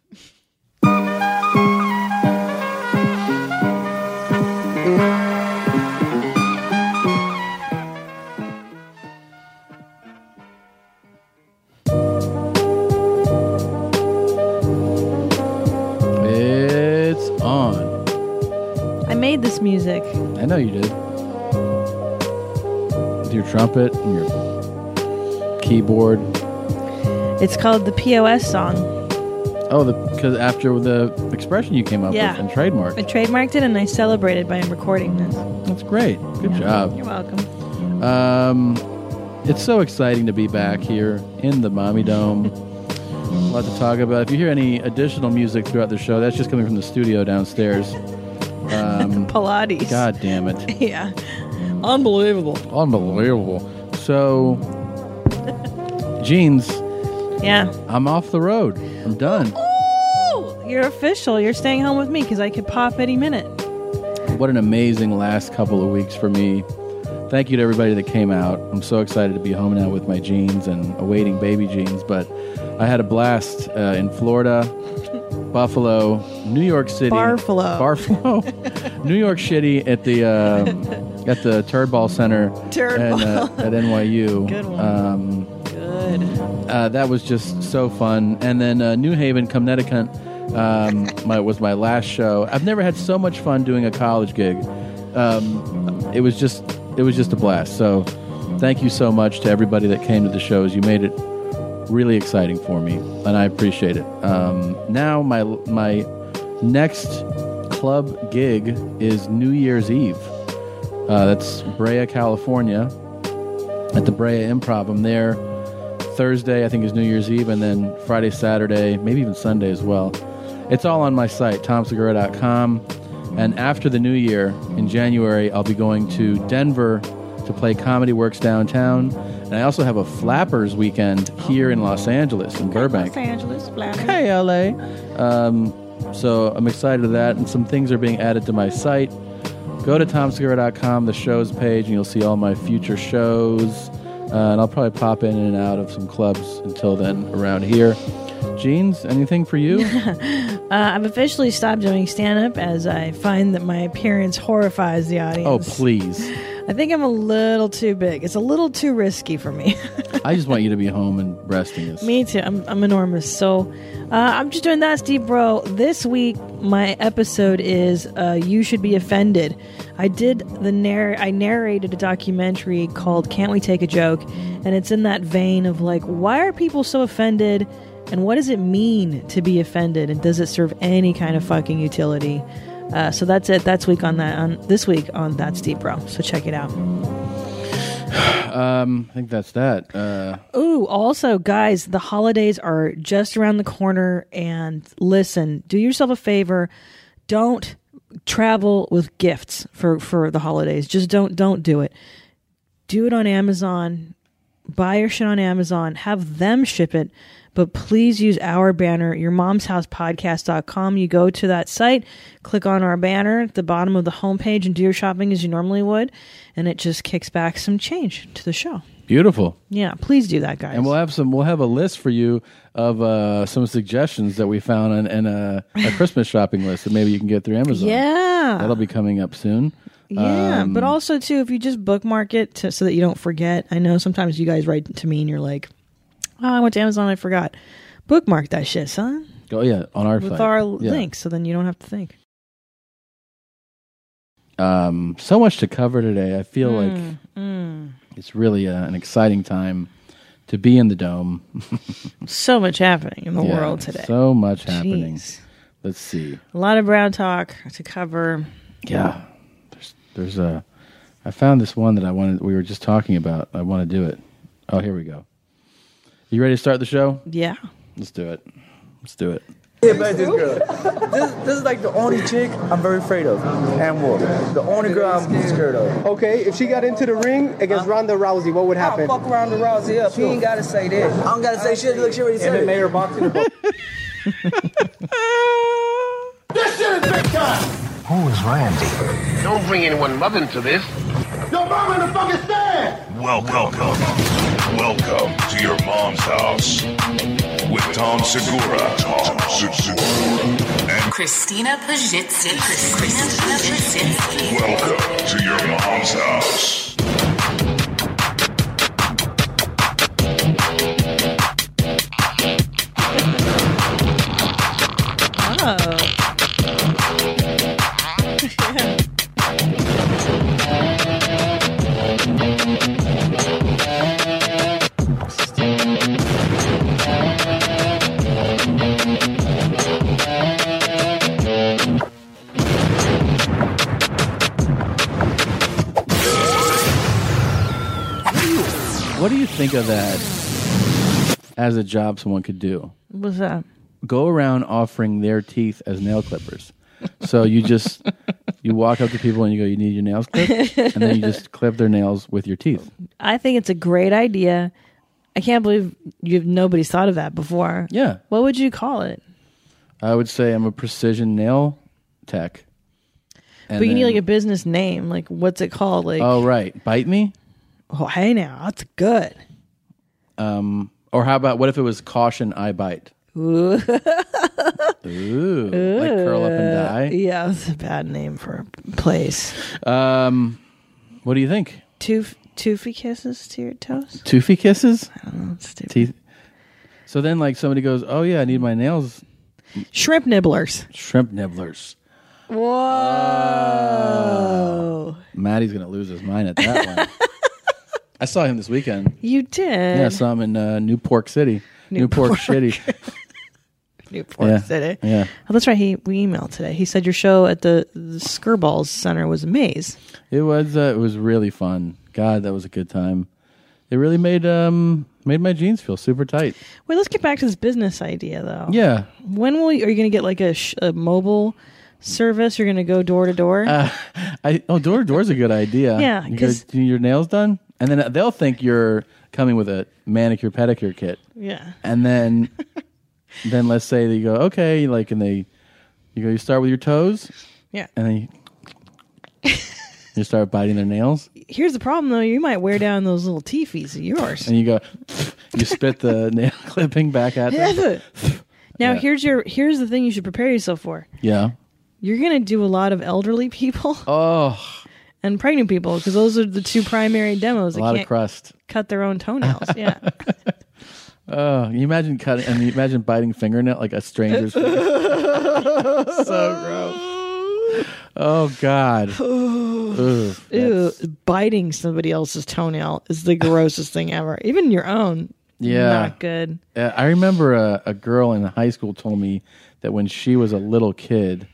It's on. I made this music. I know you did. With your trumpet and your keyboard. It's called the POS song. Oh, because after the expression you came up with and trademarked. I trademarked it and I celebrated by recording this. That's great. Good job. You're welcome. It's so exciting to be back here in the Mommy Dome. A lot to talk about. If you hear any additional music throughout the show, that's just coming from the studio downstairs. Pilates. God damn it. Yeah. Unbelievable. So, Jeans. Yeah. I'm off the road. I'm done. Ooh, you're official. You're staying home with me because I could pop any minute. What an amazing last couple of weeks for me. Thank you to everybody that came out. I'm so excited to be home now with my Jeans and awaiting baby Jeans. But I had a blast in Florida, Buffalo, New York City. Barfalo. New York City at the Turd Ball Center at NYU. Good one. Good. That was just so fun. And then New Haven, Connecticut was my last show. I've never had so much fun doing a college gig. It was just a blast. So thank you so much to everybody that came to the shows. You made it really exciting for me, and I appreciate it. Now my next club gig is New Year's Eve. That's Brea, California, at the Brea Improv. I'm there Thursday, I think, is New Year's Eve, and then Friday, Saturday, maybe even Sunday as well. It's all on my site, TomSegura.com. And after the new year, in January, I'll be going to Denver to play Comedy Works downtown. And I also have a Flappers weekend here in Los Angeles, in Burbank. Los Angeles, Flappers. Hey, LA. So I'm excited to that, and some things are being added to my site. Go to TomSegura.com, the shows page, and you'll see all my future shows. And I'll probably pop in and out of some clubs until then around here. Jeans, anything for you? I've officially stopped doing stand-up as I find that my appearance horrifies the audience. Oh, please. I think I'm a little too big. It's a little too risky for me. I just want you to be home and resting. Me too. I'm enormous. So I'm just doing That's Deep Bro. This week, my episode is You Should Be Offended. I narrated a documentary called Can't We Take a Joke? And it's in that vein of like, why are people so offended? And what does it mean to be offended? And does it serve any kind of fucking utility? So that's it. That's this week on That's Deep Bro. So check it out. I think that's that. Also, guys, the holidays are just around the corner. And listen, do yourself a favor. Don't travel with gifts for the holidays. Just don't do it. Do it on Amazon. Buy your shit on Amazon. Have them ship it. But please use our banner, yourmomshousepodcast.com. You go to that site, click on our banner at the bottom of the homepage, and do your shopping as you normally would. And it just kicks back some change to the show. Beautiful. Yeah, please do that, guys. And we'll have a list for you of some suggestions that we found in a Christmas shopping list that maybe you can get through Amazon. Yeah. That'll be coming up soon. Yeah, but also, too, if you just bookmark it so that you don't forget. I know sometimes you guys write to me and you're like, oh, I went to Amazon, I forgot. Bookmark that shit, son. Oh, yeah, on our site. With our links, so then you don't have to think. So much to cover today. I feel like it's really an exciting time to be in the Dome. So much happening in the world today. So much happening. Let's see. A lot of brown talk to cover. Yeah. There's I found this one that we were just talking about. I want to do it. Oh, here we go. You ready to start the show? Yeah. Let's do it. Yeah, but this girl. This is like the only chick I'm very afraid of. And what? The only girl I'm scared of. Okay, if she got into the ring against Ronda Rousey, what would happen? I'll fuck Ronda Rousey up. She ain't gotta say that. I don't gotta say shit. Look, she already said it. MMA or boxing? This shit is big time! Who is Randy? Don't bring anyone love into this. Your mom in the fucking stand! Welcome to your mom's house with Tom Segura. Christina Pajitsin. Welcome to your mom's house. What do you think of that as a job someone could do? What's that? Go around offering their teeth as nail clippers. So you walk up to people and you go, you need your nails clipped? And then you just clip their nails with your teeth. I think it's a great idea. I can't believe nobody's thought of that before. Yeah. What would you call it? I would say I'm a precision nail tech. And But you need like a business name. Like, what's it called? Like, oh, right. Bite Me? oh, hey now, that's good. Or how about, what if it was Caution, I Bite? Ooh. Ooh. Like curl up and die? Yeah, that's a bad name for a place. What do you think? Toofy kisses to your toes? Toofy kisses? I don't know. It's stupid. Teeth. So then like somebody goes, oh yeah, I need my nails. Shrimp nibblers. Shrimp nibblers. Whoa. Maddie's going to lose his mind at that one. I saw him this weekend. You did? Yeah, I saw him in New Pork City. New Pork Shitty. New Pork City. Yeah. Oh, that's right. We emailed today. He said your show at the Skirballs Center was a maze. It was really fun. God, that was a good time. It really made my jeans feel super tight. Wait, let's get back to this business idea, though. Yeah. When are you going to get like a mobile service? You're going to go door to door? Door to door is a good idea. Yeah, You go, do you need your nails done? And then they'll think you're coming with a manicure pedicure kit. Yeah. And then let's say they go, okay, like, and you go, you start with your toes. Yeah. And then you start biting their nails. Here's the problem, though. You might wear down those little teefies of yours. And you go, you spit the nail clipping back at them. Now, Yeah. here's the thing you should prepare yourself for. Yeah. You're going to do a lot of elderly people. Oh. And pregnant people, because those are the two primary demos. A lot of crust. Cut their own toenails. Yeah. Oh, you imagine cutting, and you imagine biting fingernail like a stranger's finger. So gross. Oh God. Ew, biting somebody else's toenail is the grossest thing ever. Even your own. Yeah. Not good. I remember a girl in high school told me that when she was a little kid,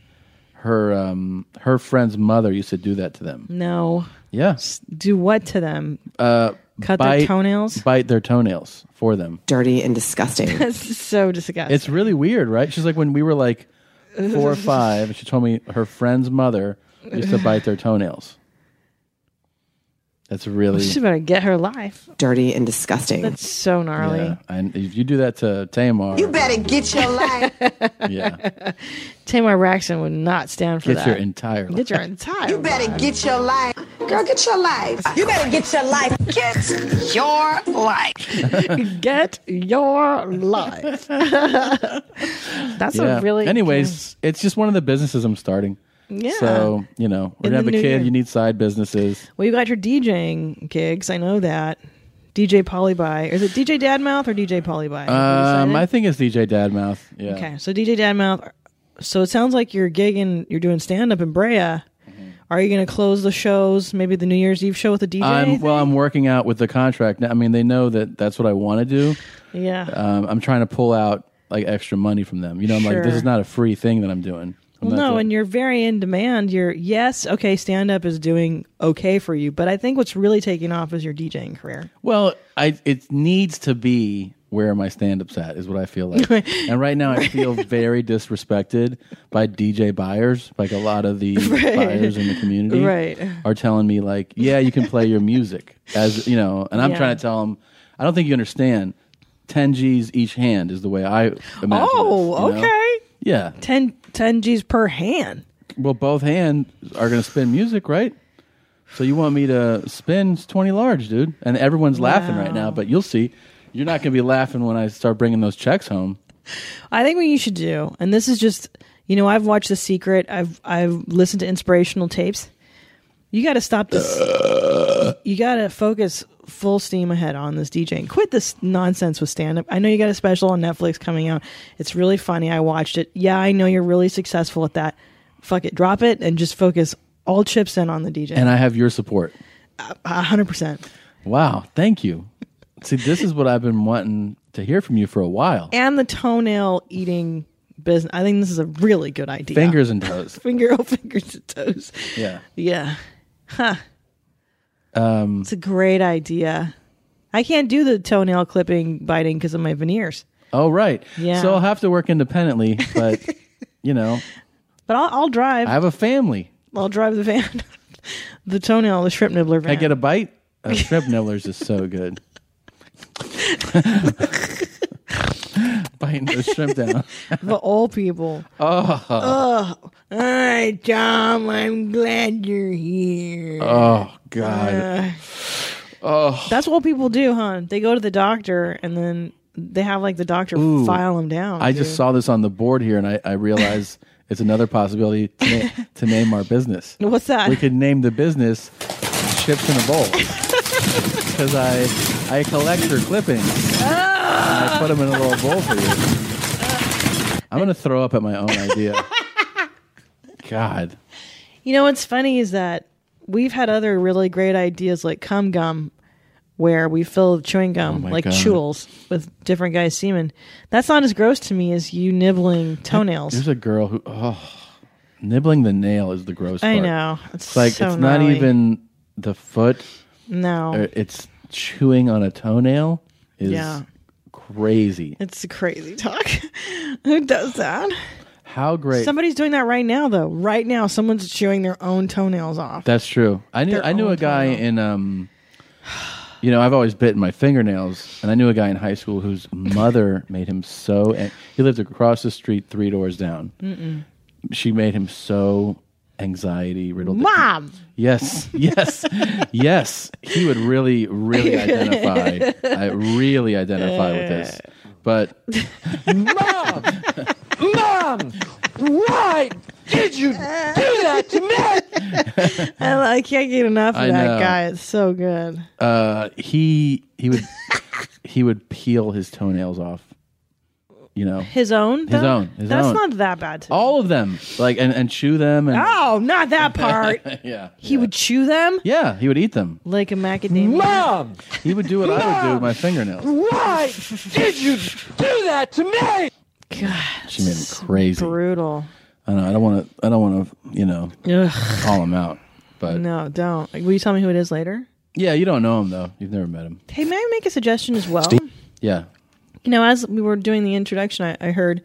her friend's mother used to do that to them. No. Yeah. Do what to them? Cut Bite their toenails? Bite their toenails for them. Dirty and disgusting. That's so disgusting. It's really weird, right? She's like, when we were like 4 or 5, she told me her friend's mother used to bite their toenails. That's really... She better get her life. Dirty and disgusting. That's so gnarly. Yeah. And if you do that to Tamar... You better get your life. Yeah. Tamar Braxton would not stand for Get that. your entire life. Get your entire You better get your life. Girl, get your life. You better get your life. Get your life. Get your life. That's a really... Anyways, it's just one of the businesses I'm starting. Yeah. So, we're going to have a new kid. year. You need side businesses. Well, you got your DJing gigs. I know that. DJ Polyby. Is it DJ Dadmouth or DJ Polyby? I think it's DJ Dadmouth. Yeah. Okay, so DJ Dadmouth. So it sounds like you're gigging, you're doing stand-up in Brea. Mm-hmm. Are you going to close the shows, maybe the New Year's Eve show with a DJ? I'm working out with the contract. Now, I mean, they know that that's what I want to do. Yeah. I'm trying to pull out like extra money from them. I'm like, this is not a free thing that I'm doing. Well, no, and you're very in demand. Stand-up is doing okay for you, but I think what's really taking off is your DJing career. Well, it needs to be where my stand-up's at, is what I feel like. And right now I feel very disrespected by DJ buyers. Like a lot of the buyers in the community are telling me like, yeah, you can play your music. And I'm trying to tell them, I don't think you understand. 10 G's each hand is the way I imagine Oh, this, okay. Yeah. 10 G's per hand. Well, both hands are going to spin music, right? So you want me to spin 20 large, dude. And everyone's laughing right now, but you'll see. You're not going to be laughing when I start bringing those checks home. I think what you should do, and this is just, You know, I've watched The Secret. I've listened to inspirational tapes. You got to stop this. You got to focus full steam ahead on this DJing. Quit this nonsense with stand-up. I know you got a special on Netflix coming out. It's really funny. I watched it. Yeah, I know you're really successful at that. Fuck it. Drop it and just focus all chips in on the DJ. And I have your support. 100%. Wow. Thank you. See, this is what I've been wanting to hear from you for a while. And the toenail eating business. I think this is a really good idea. Fingers and toes. Fingers and toes. Yeah. Yeah. Huh. It's a great idea. I can't do the toenail clipping biting because of my veneers. Oh, right. Yeah. So I'll have to work independently, but, you know. But I'll drive. I have a family. I'll drive the van. The toenail, the shrimp nibbler van. Can I get a bite? Shrimp nibblers is so good. Biting the shrimp down. The old people. Oh. All right, Tom, I'm glad you're here. Oh, God. That's what people do, huh? They go to the doctor and then they have like the doctor file them down. I just saw this on the board here and I realized it's another possibility to name our business. What's that? We could name the business Chips in a Bowl. Because I collect your clippings. And I put them in a little bowl for you. I'm going to throw up at my own idea. God. You know what's funny is that we've had other really great ideas like cum gum, where we fill chewing gum like God. Chewels with different guys' semen. That's not as gross to me as you nibbling toenails. There's a girl who nibbling the nail is the gross part. I know. It's like so it's not gnarly. even the foot. No. It's chewing on a toenail is crazy. It's crazy talk. Who does that? How great. Somebody's doing that right now, though. Right now, someone's chewing their own toenails off. That's true. I knew a guy in you know, I've always bitten my fingernails, and I knew a guy in high school whose mother made him so. He lived across the street, 3 doors down. Mm-mm. She made him so anxiety riddled. Mom. Yes. Yes. He would really identify. I really identify with this. But Mom, why did you do that to me? I can't get enough of I that know. guy. It's so good. He would peel his toenails off. You know, His own? His though? own. His That's own. not that bad. All of them, like and chew them. And Oh, not that part. yeah, He would chew them yeah, he would eat them. like a macadamia. Mom, He would do what I would do with my fingernails. why did you do that to me? God, She made him crazy. brutal. I know. I don't want to. You know, Ugh. call him out. But No, don't. Will you tell me who it is later? yeah, you don't know him though. You've never met him. Hey, may I make a suggestion as well? Yeah. You know, as we were doing the introduction, I heard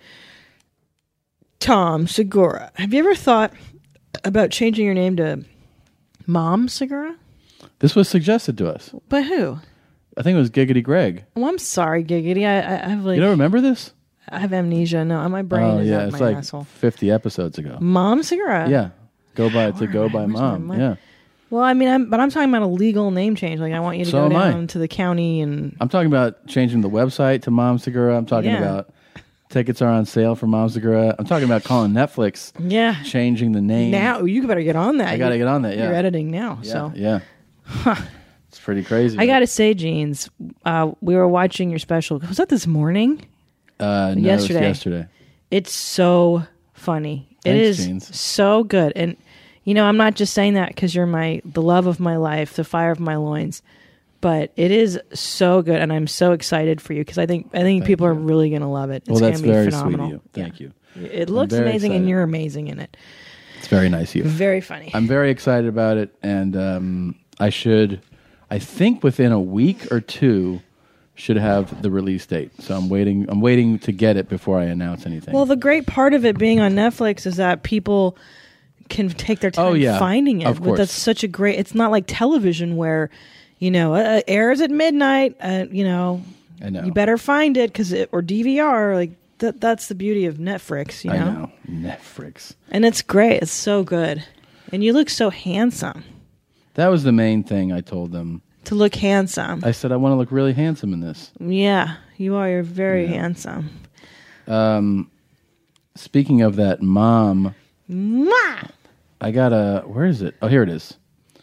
Tom Segura. Have you ever thought about changing your name to Mom Segura? This was suggested to us. By who? I think it was Giggity Greg. Oh, I'm sorry, Giggity. I have like You don't remember this? I have amnesia. No, my brain Oh is yeah, out it's my like asshole. 50 episodes ago. Mom Segura. Yeah. Go by Where's mom. my Yeah. Well, I mean, I'm talking about a legal name change. Like, I want you to So go am I. down to the county and I'm talking about changing the website to Mom Segura. I'm talking Yeah. about tickets are on sale for Mom Segura. I'm talking about calling Netflix, yeah. changing the name. Now you better get on that. I got to get on that. Yeah. You're editing now, Yeah. so Yeah. It's pretty crazy. I got to say, Jeans, we were watching your special. Was that this morning? no, it was yesterday. yesterday. It's so funny. It Thanks, is Jeans. so good. And, you know, I'm not just saying that because you're the love of my life, the fire of my loins, but it is so good. And I'm so excited for you because I think people are really going to love it. It's Well, that's going to be very phenomenal. sweet of you. Thank you. It looks very amazing and excited. you're amazing in it. It's very nice of you. Very funny. I'm very excited about it, and I think within a week or two, should have the release date. So I'm waiting to get it before I announce anything. Well, the great part of it being on Netflix is that people can take their time finding it. Of course. That's such a great. It's not like television where, you know, airs at midnight. You know, I know. you better find it or DVR. Like that's the beauty of Netflix. You know? I know. Netflix. And it's great. It's so good, and you look so handsome. That was the main thing I told them. To look handsome. I said I want to look really handsome in this. Yeah, you are. You're very handsome. speaking of that, Mom, Mwah! I got a. Where is it? Oh, here it is.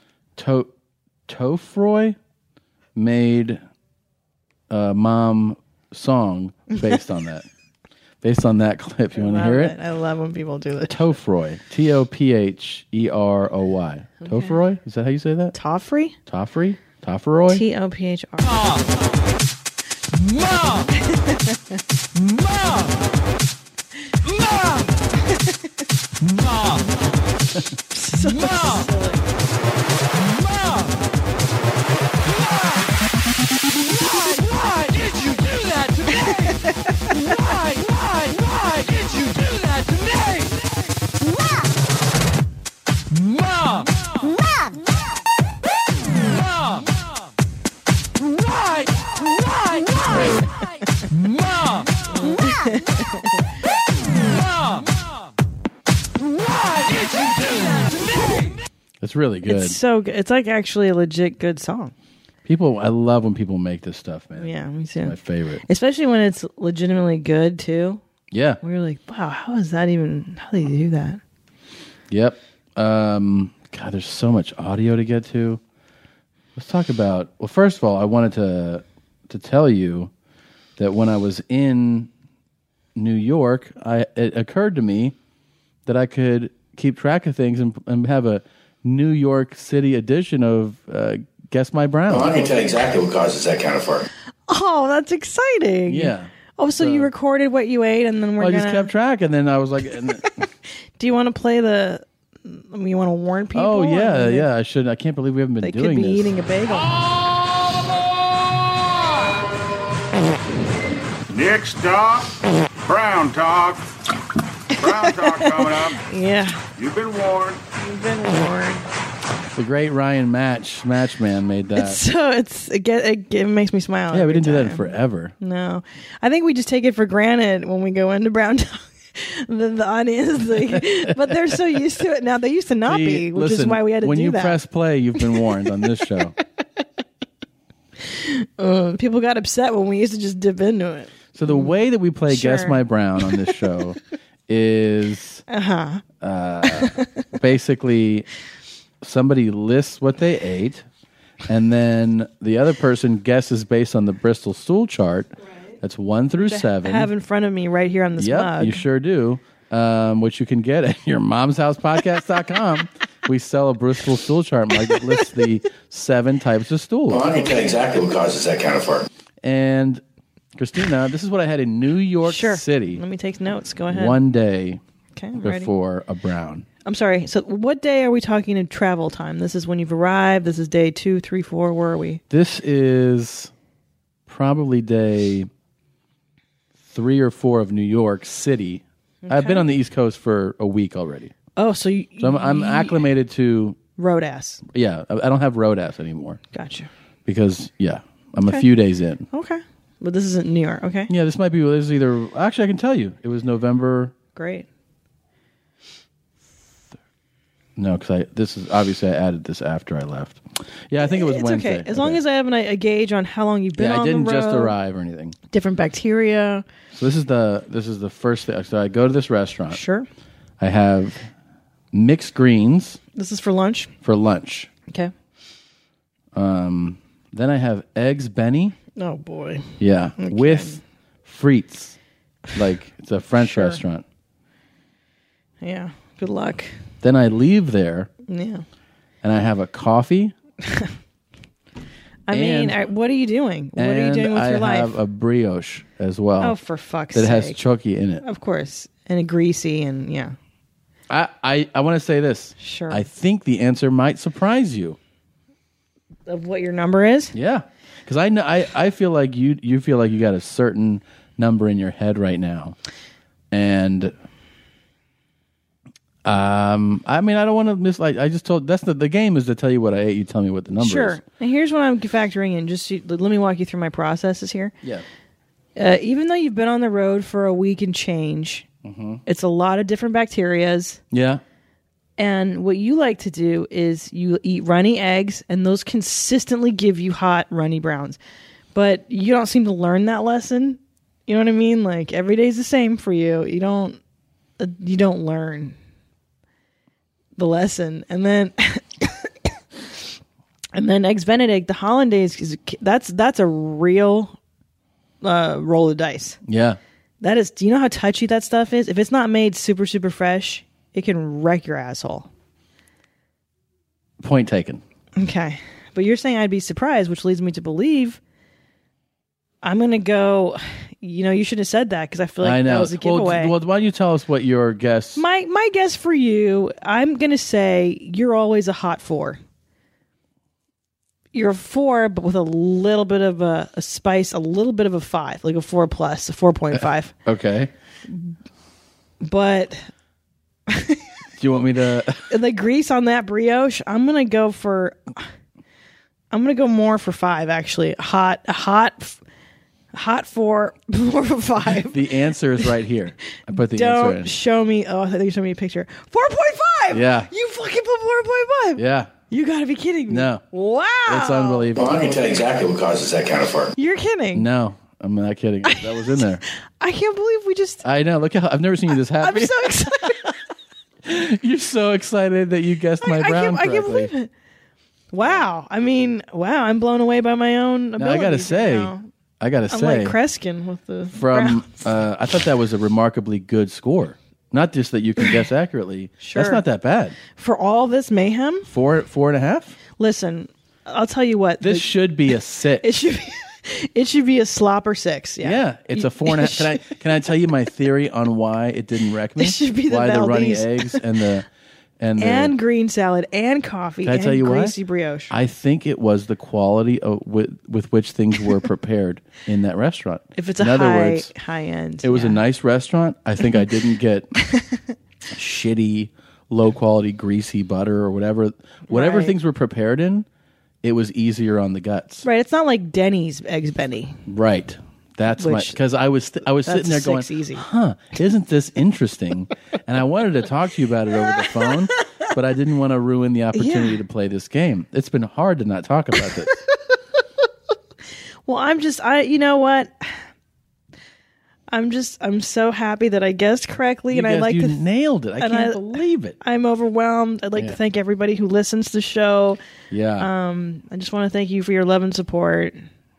Tofroy made a Mom song based on that. Based on that clip. You want to hear it? I love when people do it. Tofroy. Topheroy. Okay. Tofroy? Is that how you say that? Toffrey? Toffrey? Tofferoy? Tophr. Mom! Mom! Mom! Mom! Mom! Mom! Why did you do that to me? Why did you do that to me? Mom! Mom! Mom! Why? Mom! Mom! Why did you do that to me? It's really good. It's so good. It's like actually a legit good song. I love when people make this stuff, man. Yeah, me too. It's my favorite. Especially when it's legitimately good too. Yeah. We're like, wow, how do they do that? Yep. God, there's so much audio to get to. Let's talk about. Well, first of all, I wanted to tell you that when I was in New York, it occurred to me that I could keep track of things and have a New York City edition of Guess My Brown. Well, I can tell you exactly what causes that kind of fart. Oh, that's exciting. Yeah. Oh, so you recorded what you ate, and then I just kept track, and then I was like, do you want to play the? You want to warn people? oh yeah, I should. I can't believe we haven't been They doing could be this. eating a bagel. Next stop, Brown Talk. Brown Talk coming up. Yeah. You've been warned. You've been warned. The great Ryan Matchman made that. It makes me smile. Yeah, we didn't do that in time. forever. No, I think we just take it for granted when we go into Brown Talk. the audience, but they're so used to it now. They used to not be, which is why we had to when do you that. press play, you've been warned on this show. People got upset when we used to just dip into it. So the way that we play Sure. Guess My Brown on this show is basically somebody lists what they ate, and then the other person guesses based on the Bristol stool chart. That's 1 through 7. I have in front of me right here on this mug. You sure do. Which you can get at your momshousepodcast.com. We sell a Bristol stool chart mug that lists the 7 types of stools. Well, I can tell you exactly what causes that kind of fart. And Christina, this is what I had in New York City. Let me take notes. Go ahead. One day I'm ready. before a brown. I'm sorry. So what day are we talking in travel time? This is when you've arrived. This is day 2, 3, 4. Where are we? This is probably day 3 or 4 of New York City. Okay. I've been on the East Coast for a week already. Oh, so I'm acclimated to road ass. Yeah, I don't have road ass anymore. Gotcha. Because I'm Okay. a few days in. Okay. But this isn't New York, okay? Yeah, this is either. Actually, I can tell you, it was November. Great. No, because this is obviously I added this after I left. Yeah, I think it was It's Wednesday. okay. As long as I have a gauge on how long you've been on I didn't the road. just arrive or anything. Different bacteria. So this is the first thing. So I go to this restaurant. Sure. I have mixed greens This is for lunch. for lunch. Okay. Then I have eggs Benny. Oh, boy. Yeah, Okay. with frites. Like it's a French Sure. restaurant. Yeah. Good luck. Then I leave there Yeah. and I have a coffee. I mean, And- what are you doing? What are you and doing with your I life? have a brioche as well. Oh, for fuck's that has sake. choki in it. Of course. And a greasy and yeah. I want to say this. Sure. I think the answer might surprise you. Of what your number is? Yeah, because I feel like you feel like you got a certain number in your head right now, and I mean I don't want to I just told that's the game is to tell you what I ate. You tell me what the number Sure. is. And here's what I'm factoring in. Let me walk you through my processes here. Yeah. Even though you've been on the road for a week and change, it's a lot of different bacterias. Yeah. And what you like to do is you eat runny eggs, and those consistently give you hot, runny browns. But you don't seem to learn that lesson. You know what I mean? Like every day's the same for you. You don't. you don't learn the lesson. And then and then Eggs Benedict, the hollandaise, that's a real roll of dice. Yeah. That is, do you know how touchy that stuff is? If it's not made super, super fresh, it can wreck your asshole. Point taken. Okay. But you're saying I'd be surprised, which leads me to believe I'm going to go, you should have said that because I feel like that was a giveaway. Well, why don't you tell us what your guess... My guess for you, I'm going to say you're always a hot 4. You're a 4, but with a little bit of a spice, a little bit of a 5, like a 4+, a 4.5. Okay. But... Do you want me to... The grease on that brioche, I'm going to go more for 5, actually. Hot 4, more for 5. The answer is right here. I put the Don't answer in. Don't show me... Oh, I thought you showed me a picture. 4.5! Yeah. You fucking put 4.5! Yeah. You gotta be kidding me. No. Wow. It's unbelievable. Well, I can tell you exactly what causes that kind of fart. You're kidding. No, I'm not kidding. That was in there. I can't believe we just... I know. Look how... I've never seen you this happy. I'm so excited. You're so excited that you guessed my brown I can't believe it. Wow. I mean, I'm blown away by my own ability. Now, I gotta say... I'm say... like Kreskin with the From... I thought that was a remarkably good score. Not just that you can guess accurately. Sure. That's not that bad. For all this mayhem? 4.5? Listen, I'll tell you what. This should be a 6. It should be a slopper 6. Yeah, it's a 4.5. Can I tell you my theory on why it didn't wreck me? It should be the why Valdez. the runny eggs and green salad and coffee Can I and tell you greasy why? brioche. I think it was the quality with which things were prepared in that restaurant. If it's in a other words, high end, it was a nice restaurant. I think I didn't get shitty, low quality, greasy butter or whatever Right. things were prepared in. It was easier on the guts. Right, it's not like Denny's Eggs Benny. Right. That's because I was sitting there going, easy. Isn't this interesting? And I wanted to talk to you about it over the phone, but I didn't want to ruin the opportunity to play this game. It's been hard to not talk about this. Well, you know what? I'm so happy that I guessed correctly, and I like you nailed it. I can't believe it. I'm overwhelmed. I'd like to thank everybody who listens to the show. Yeah. I just want to thank you for your love and support,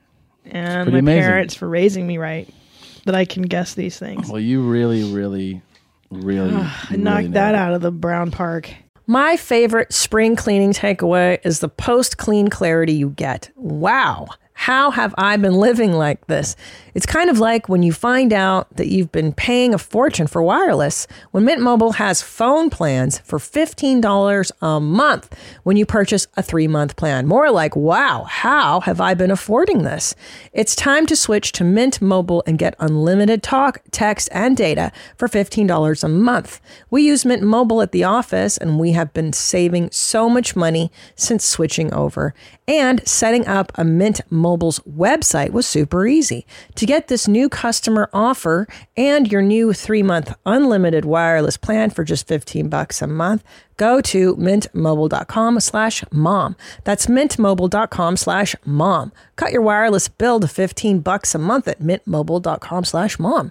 and my amazing. parents for raising me right, that I can guess these things. Well, you really, really, really, I knocked that out of the brown park. My favorite spring cleaning takeaway is the post-clean clarity you get. Wow. How have I been living like this? It's kind of like when you find out that you've been paying a fortune for wireless when Mint Mobile has phone plans for $15 a month when you purchase a 3-month plan. More like, wow, how have I been affording this? It's time to switch to Mint Mobile and get unlimited talk, text, and data for $15 a month. We use Mint Mobile at the office, and we have been saving so much money since switching over. And setting up a Mint Mobile's website was super easy. To get this new customer offer and your new 3-month unlimited wireless plan for just $15 a month, go to mintmobile.com/mom. That's mintmobile.com/mom. Cut your wireless bill to $15 a month at mintmobile.com/mom.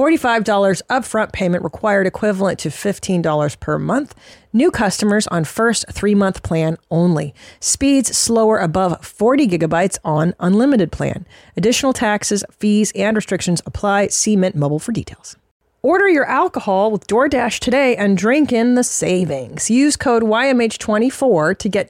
$45 upfront payment required, equivalent to $15 per month. New customers on first 3-month plan only. Speeds slower above 40 gigabytes on unlimited plan. Additional taxes, fees, and restrictions apply. See Mint Mobile for details. Order your alcohol with DoorDash today and drink in the savings. Use code YMH24 to get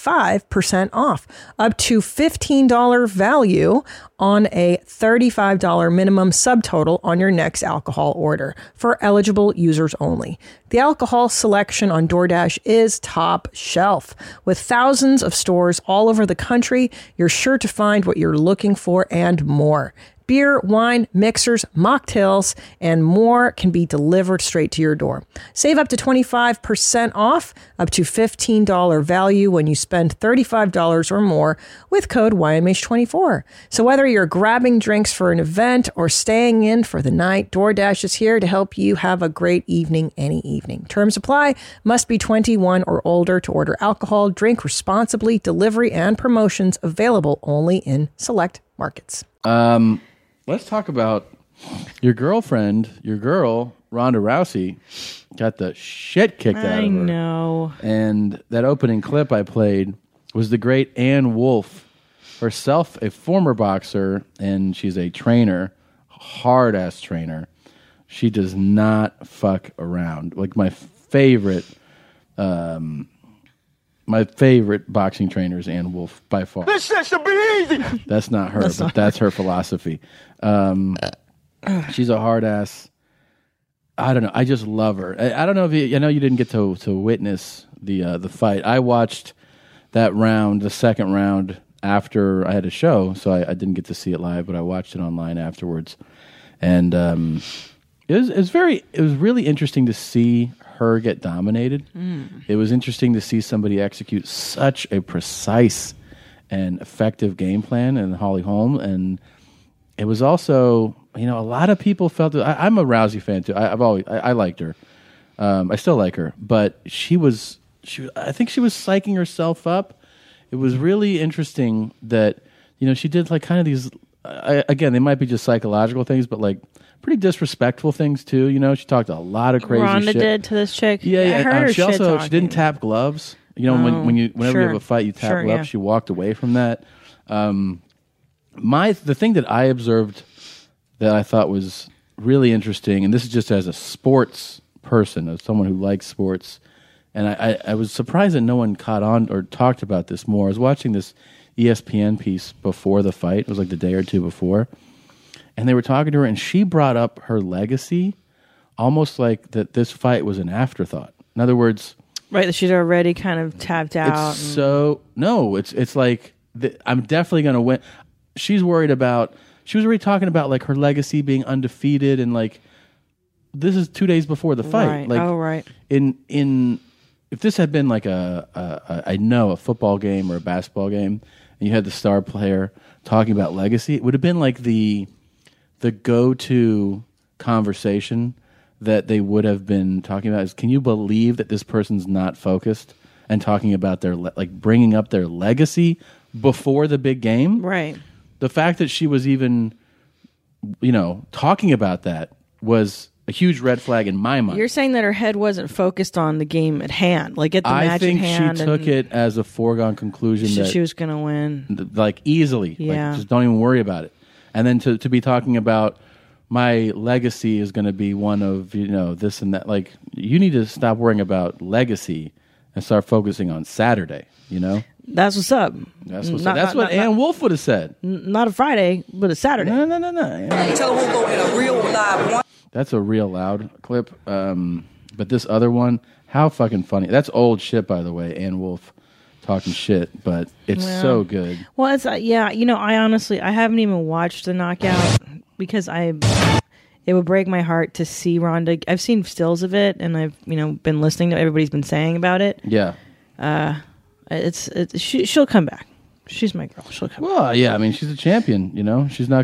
25% off, up to $15 value on a $35 minimum subtotal on your next alcohol order for eligible users only. The alcohol selection on DoorDash is top shelf. With thousands of stores all over the country, you're sure to find what you're looking for and more. Beer, wine, mixers, mocktails, and more can be delivered straight to your door. Save up to 25% off, up to $15 value when you spend $35 or more with code YMH24. So whether you're grabbing drinks for an event or staying in for the night, DoorDash is here to help you have a great evening any evening. Terms apply. Must be 21 or older to order alcohol. Drink responsibly. Delivery and promotions available only in select markets. Let's talk about your girlfriend, your girl, Ronda Rousey got the shit kicked out of her. I know. And that opening clip I played was the great Ann Wolfe, herself a former boxer, and she's a trainer, hard-ass trainer. She does not fuck around. Like my favorite boxing trainer is Ann Wolfe by far. This shit should be easy. That's not her, but that's her philosophy. She's a hard ass. I don't know. I just love her. I don't know if I know you didn't get to witness the fight. I watched that round, the second round, after I had a show, so I didn't get to see it live, but I watched it online afterwards, and it was really interesting to see her get dominated. It was interesting to see somebody execute such a precise and effective game plan in Holly Holm, and it was also, a lot of people felt that I'm a Rousey fan too. I liked her. I still like her, but I think she was psyching herself up. It was really interesting that, she did like kind of these, again, they might be just psychological things, but like pretty disrespectful things too. She talked a lot of crazy Ronda shit. did to this chick. Yeah, I heard her she also shit she didn't tap gloves. Whenever you have a fight, you tap gloves. Yeah. She walked away from that. The thing that I observed that I thought was really interesting, and this is just as a sports person, as someone who likes sports, and I was surprised that no one caught on or talked about this more. I was watching this ESPN piece before the fight. It was like the day or two before, and they were talking to her, and she brought up her legacy almost like that this fight was an afterthought. In other words, right, that she's already kind of tapped out. It's like I'm definitely going to win. She was already talking about like her legacy being undefeated, and like this is 2 days before the fight. Right. Like, right. If this had been like a football game or a basketball game, and you had the star player talking about legacy, it would have been like the go-to conversation that they would have been talking about is, can you believe that this person's not focused and talking about their bringing up their legacy before the big game? Right. The fact that she was even, talking about that was a huge red flag in my mind. You're saying that her head wasn't focused on the game at hand, like at the match at hand. I think she took it as a foregone conclusion that she was going to win, like easily. Yeah. Like, just don't even worry about it. And then to be talking about my legacy is going to be one of this and that. Like, you need to stop worrying about legacy and start focusing on Saturday. That's what's up. That's what Ann Wolfe would have said. Not a Friday, but a Saturday. No. Tell them we'll go in a real live one. That's a real loud clip. But this other one, how fucking funny. That's old shit, by the way, Ann Wolfe talking shit, but it's so good. Well, it's I honestly, I haven't even watched the knockout because it would break my heart to see Ronda. I've seen stills of it, and I've been listening to what everybody's been saying about it. Yeah. She'll come back. She's my girl. She'll come back. Well, yeah, I mean, she's a champion, she's not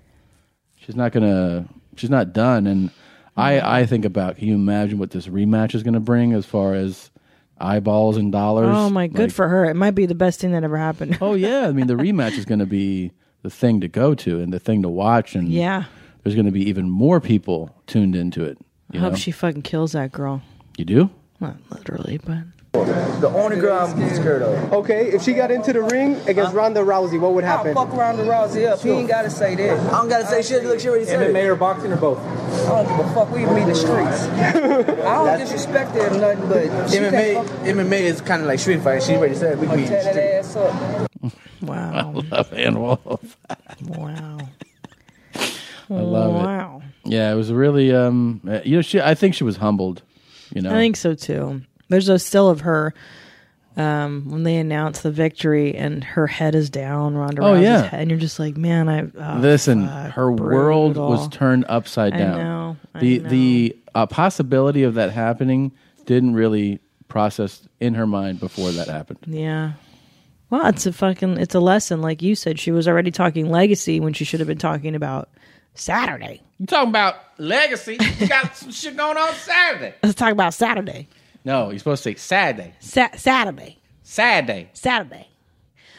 done. And I think about, can you imagine what this rematch is going to bring as far as eyeballs and dollars? Oh my, good for her. It might be the best thing that ever happened. Oh yeah. I mean, the rematch is going to be the thing to go to and the thing to watch. And there's going to be even more people tuned into it. I hope she fucking kills that girl. You do? Not literally, but... The only girl I'm scared of. Okay, if she got into the ring against Ronda Rousey, what would happen? I'll fuck Ronda Rousey up. He ain't gotta say that. I don't gotta say shit. Look, she already said it. MMA or boxing or both? I don't give a fuck. We meet the streets. I don't disrespect her or nothing, but MMA is kind of like street fight. She already said we meet the streets. That ass up. Wow. I love Ann Wolfe. Wow. I love it. Wow. Yeah, it was really I think she was humbled, I think so too. There's a still of her when they announced the victory and her head is down, Ronda Rousey's head, and you're just like, man, listen, her world was turned upside down. I know. The possibility of that happening didn't really process in her mind before that happened. Yeah. Well, it's a lesson, like you said. She was already talking legacy when she should have been talking about Saturday. You talking about legacy? You got some shit going on Saturday. Let's talk about Saturday. No, you're supposed to say Saturday. Saturday. Saturday. Saturday.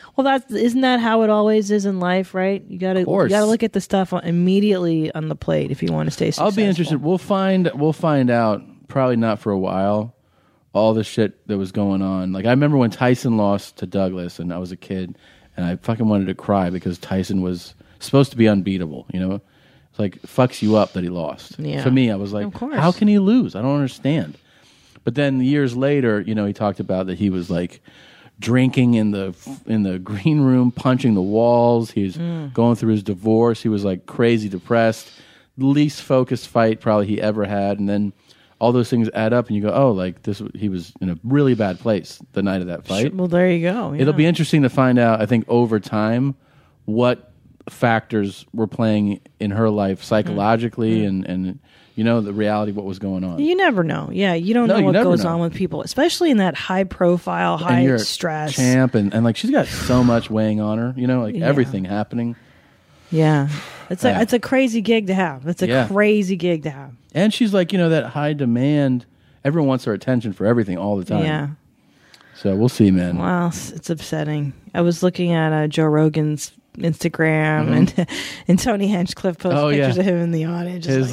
Well, isn't that how it always is in life, right? You gotta look at the stuff immediately on the plate if you want to stay successful. I'll be interested. We'll find out. Probably not for a while. All the shit that was going on. Like I remember when Tyson lost to Douglas, and I was a kid, and I fucking wanted to cry because Tyson was supposed to be unbeatable. You know, it's like fucks you up that he lost. Yeah. To me, I was like, how can he lose? I don't understand. But then years later, you know, he talked about that he was like drinking in the green room, punching the walls. He's going through his divorce. He was like crazy depressed, least focused fight probably he ever had. And then all those things add up, and you go, oh, like this. He was in a really bad place the night of that fight. Well, there you go. Yeah. It'll be interesting to find out, I think, over time, what factors were playing in her life psychologically and you know, the reality of what was going on. You never know. Yeah, you don't know what goes on with people, especially in that high profile, high stress. Champ, and like she's got so much weighing on her, you know, like everything happening. Yeah. It's a crazy gig to have. It's a crazy gig to have. And she's like, you know, that high demand. Everyone wants her attention for everything all the time. Yeah. So we'll see, man. Wow, it's upsetting. I was looking at Joe Rogan's Instagram and Tony Hinchcliffe posted pictures of him in the audience. His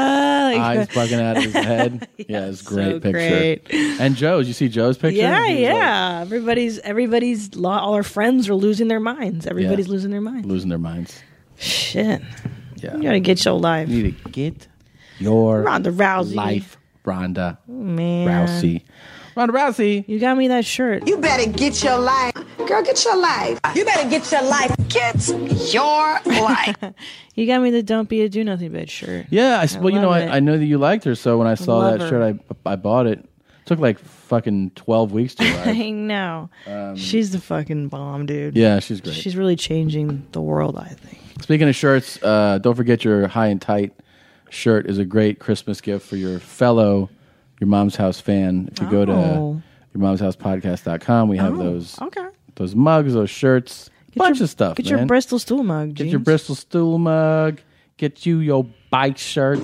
eyes bugging out of his head. Yeah, it's a great picture. Great. And Joe's, you see Joe's picture? Yeah. Everybody's all our friends are losing their minds. Everybody's losing their minds. Losing their minds. Shit. Yeah. You gotta get your life. You need to get your Ronda Rousey life, Ronda Man. Rousey. Ronda Rousey. You got me that shirt. You better get your life. Girl, get your life. You better get your life. Get your life. You got me the Don't Be a Do Nothing Bitch shirt. Yeah, I know that you liked her, so when I saw that shirt, I bought it. It took like fucking 12 weeks to arrive. I know. She's the fucking bomb, dude. Yeah, she's great. She's really changing the world, I think. Speaking of shirts, don't forget your High and Tight shirt is a great Christmas gift for your fellow Your Mom's House fan. If you go to yourmomshousepodcast.com, we have those mugs, those shirts, bunch of stuff. Get your Bristol Stool mug, Get your Bristol Stool mug. Get you your bike shirt.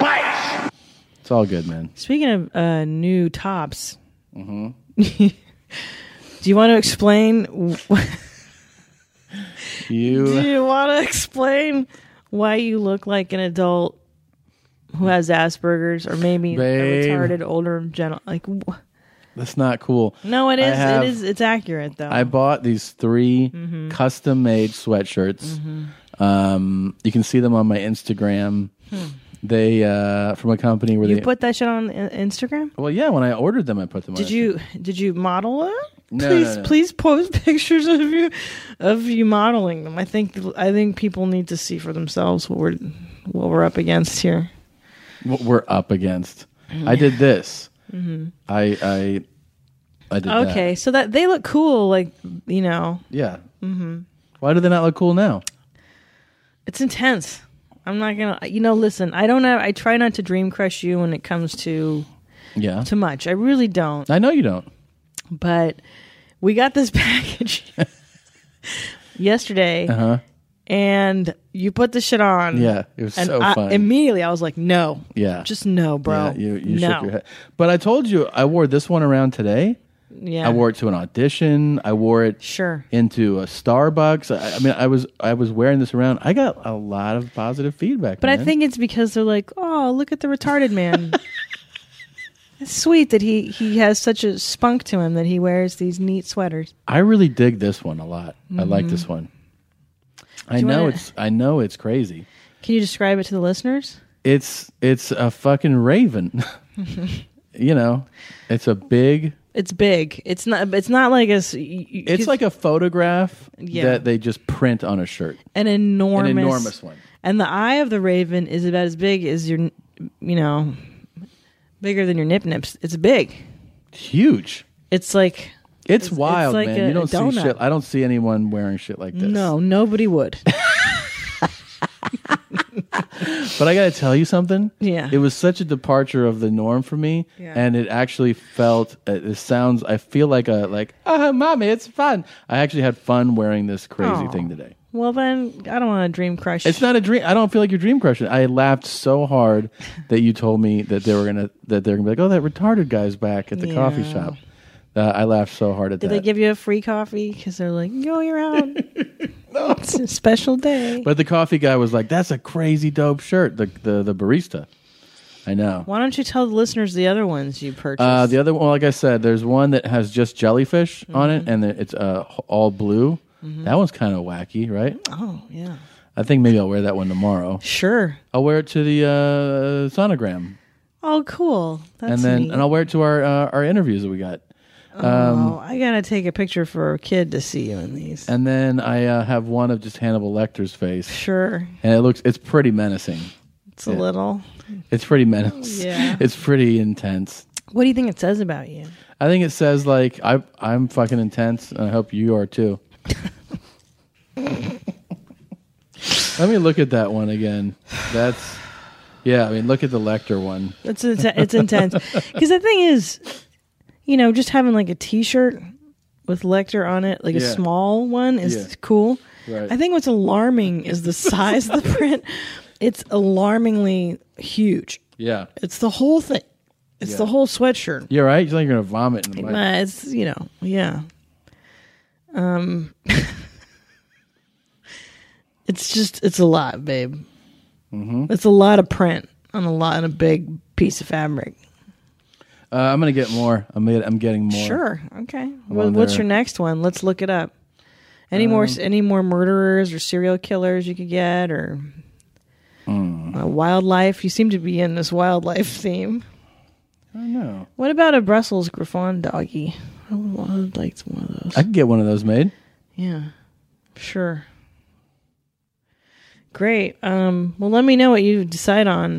It's all good, man. Speaking of new tops, do you want to explain? Do you want to explain why you look like an adult who has Asperger's or maybe a retarded older gentleman? Like, that's not cool. No, it is. It's accurate though. I bought these 3 custom-made sweatshirts. You can see them on my Instagram. They from a company where you put that shit on Instagram. Well, yeah, when I ordered them, I put them. Did you model it? No. Please post pictures of you modeling them. I think people need to see for themselves what we're up against here. What we're up against. I did this. I did that. Okay, so that they look cool, like, you know. Yeah. Why do they not look cool now? It's intense. I'm not gonna. Listen. I try not to dream crush you when it comes to too much. I really don't. I know you don't. But we got this package yesterday, and you put the shit on. Yeah, it was so fun. Immediately, I was like, "No, just no, bro." Yeah, you shook your head. But I told you, I wore this one around today. Yeah, I wore it to an audition. I wore it into a Starbucks. I mean, I was wearing this around. I got a lot of positive feedback. But man. I think it's because they're like, "Oh, look at the retarded man." It's sweet that he has such a spunk to him that he wears these neat sweaters. I really dig this one a lot. I like this one. I know it's crazy. Can you describe it to the listeners? It's a fucking raven. It's a big. It's big. It's not like it's like a photograph that they just print on a shirt. An enormous one. And the eye of the raven is about as big as your, bigger than your nip-nips. It's big. Huge. It's like... It's wild, like man. You don't see shit. I don't see anyone wearing shit like this. No, nobody would. But I got to tell you something. Yeah. It was such a departure of the norm for me. Yeah. And it actually felt, I feel like mommy, it's fun. I actually had fun wearing this crazy thing today. Well, then, I don't want to dream crush. It's not a dream. I don't feel like you're dream crushing. I laughed so hard that you told me that they're gonna be like, oh, that retarded guy's back at the coffee shop. I laughed so hard at Did that. they give you a free coffee? Because they're like, yo, you're out. No. It's a special day. But the coffee guy was like, "That's a crazy dope shirt." The barista. I know. Why don't you tell the listeners the other ones you purchased? The other one, like I said, there's one that has just jellyfish on it, and it's all blue. That one's kind of wacky, right? Oh, yeah. I think maybe I'll wear that one tomorrow. Sure. I'll wear it to the sonogram, Oh, cool. That's and neat. I'll wear it to our interviews that we got. I gotta take a picture for a kid to see you in these. And then I have one of just Hannibal Lecter's face. Sure. And it's pretty menacing. It's a little. It's pretty menacing. Yeah. It's pretty intense. What do you think it says about you? I think it says like I'm fucking intense, and I hope you are too. Let me look at that one again. That's look at the Lecter one. It's intense. Because the thing is, just having like a T-shirt with Lecter on it, like a small one, is cool. Right. I think what's alarming is the size of the print. It's alarmingly huge. Yeah. It's the whole thing. It's the whole sweatshirt. You're right. You're like you're gonna vomit in the mic. It's yeah. It's a lot, babe. Mm-hmm. It's a lot of print on a big piece of fabric. I'm gonna get more. I'm getting more. Sure. Okay. Well, What's there- your next one? Let's look it up. Any more murderers or serial killers you could get, or wildlife? You seem to be in this wildlife theme. I don't know. What about a Brussels Griffon doggy? I would like one of those. I could get one of those made. Yeah. Sure. Great. Well, let me know what you decide on.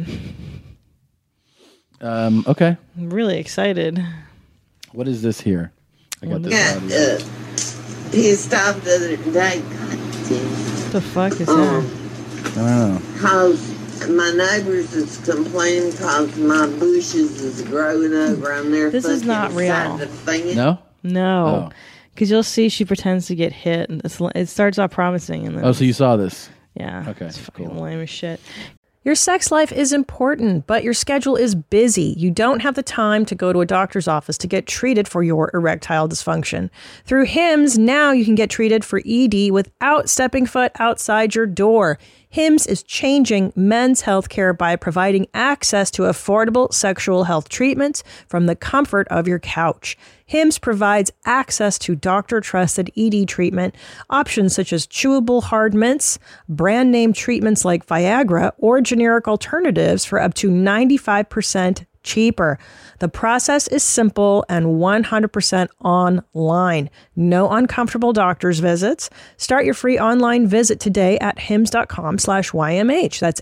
Okay. I'm really excited. What is this here? I got this audio. He stopped the other day. What the fuck is that? I don't know. Cause my neighbors is complaining cause my bushes is growing over on their This is not real. No? No. Because you'll see she pretends to get hit, and it starts off promising. And then Oh, so you saw this? Yeah. Okay. It's fucking lame as shit. Your sex life is important, but your schedule is busy. You don't have the time to go to a doctor's office to get treated for your erectile dysfunction. Through HIMS, now you can get treated for ED without stepping foot outside your door. HIMS is changing men's health care by providing access to affordable sexual health treatments from the comfort of your couch. HIMS provides access to doctor-trusted ED treatment options such as chewable hard mints, brand name treatments like Viagra, or generic alternatives for up to 95% cheaper. The process is simple and 100% online. No uncomfortable doctor's visits. Start your free online visit today at hims.com/YMH. That's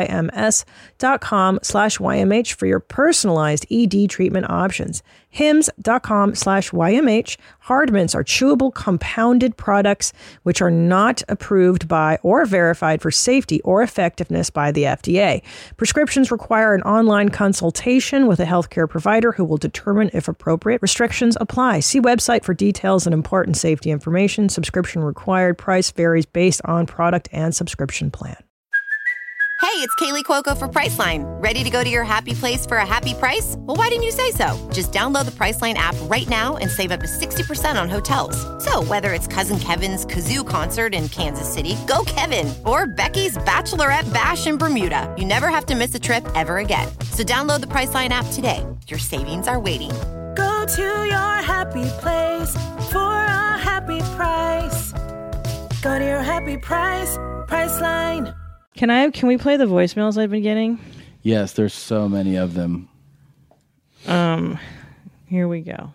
HIMS.com/YMH for your personalized ED treatment options. hims.com/YMH. Hard mints are chewable compounded products which are not approved by or verified for safety or effectiveness by the FDA. Prescriptions require an online consultation with a healthcare provider who will determine if appropriate. Restrictions apply. See website for details and important safety information. Subscription required. Price varies based on product and subscription plan. Hey, it's Kaylee Cuoco for Priceline. Ready to go to your happy place for a happy price? Well, why didn't you say so? Just download the Priceline app right now and save up to 60% on hotels. So whether it's Cousin Kevin's Kazoo Concert in Kansas City, go Kevin, or Becky's Bachelorette Bash in Bermuda, you never have to miss a trip ever again. So download the Priceline app today. Your savings are waiting. Go to your happy place for a happy price. Go to your happy price, Priceline. Can we play the voicemails I've been getting? Yes, there's so many of them. Here we go.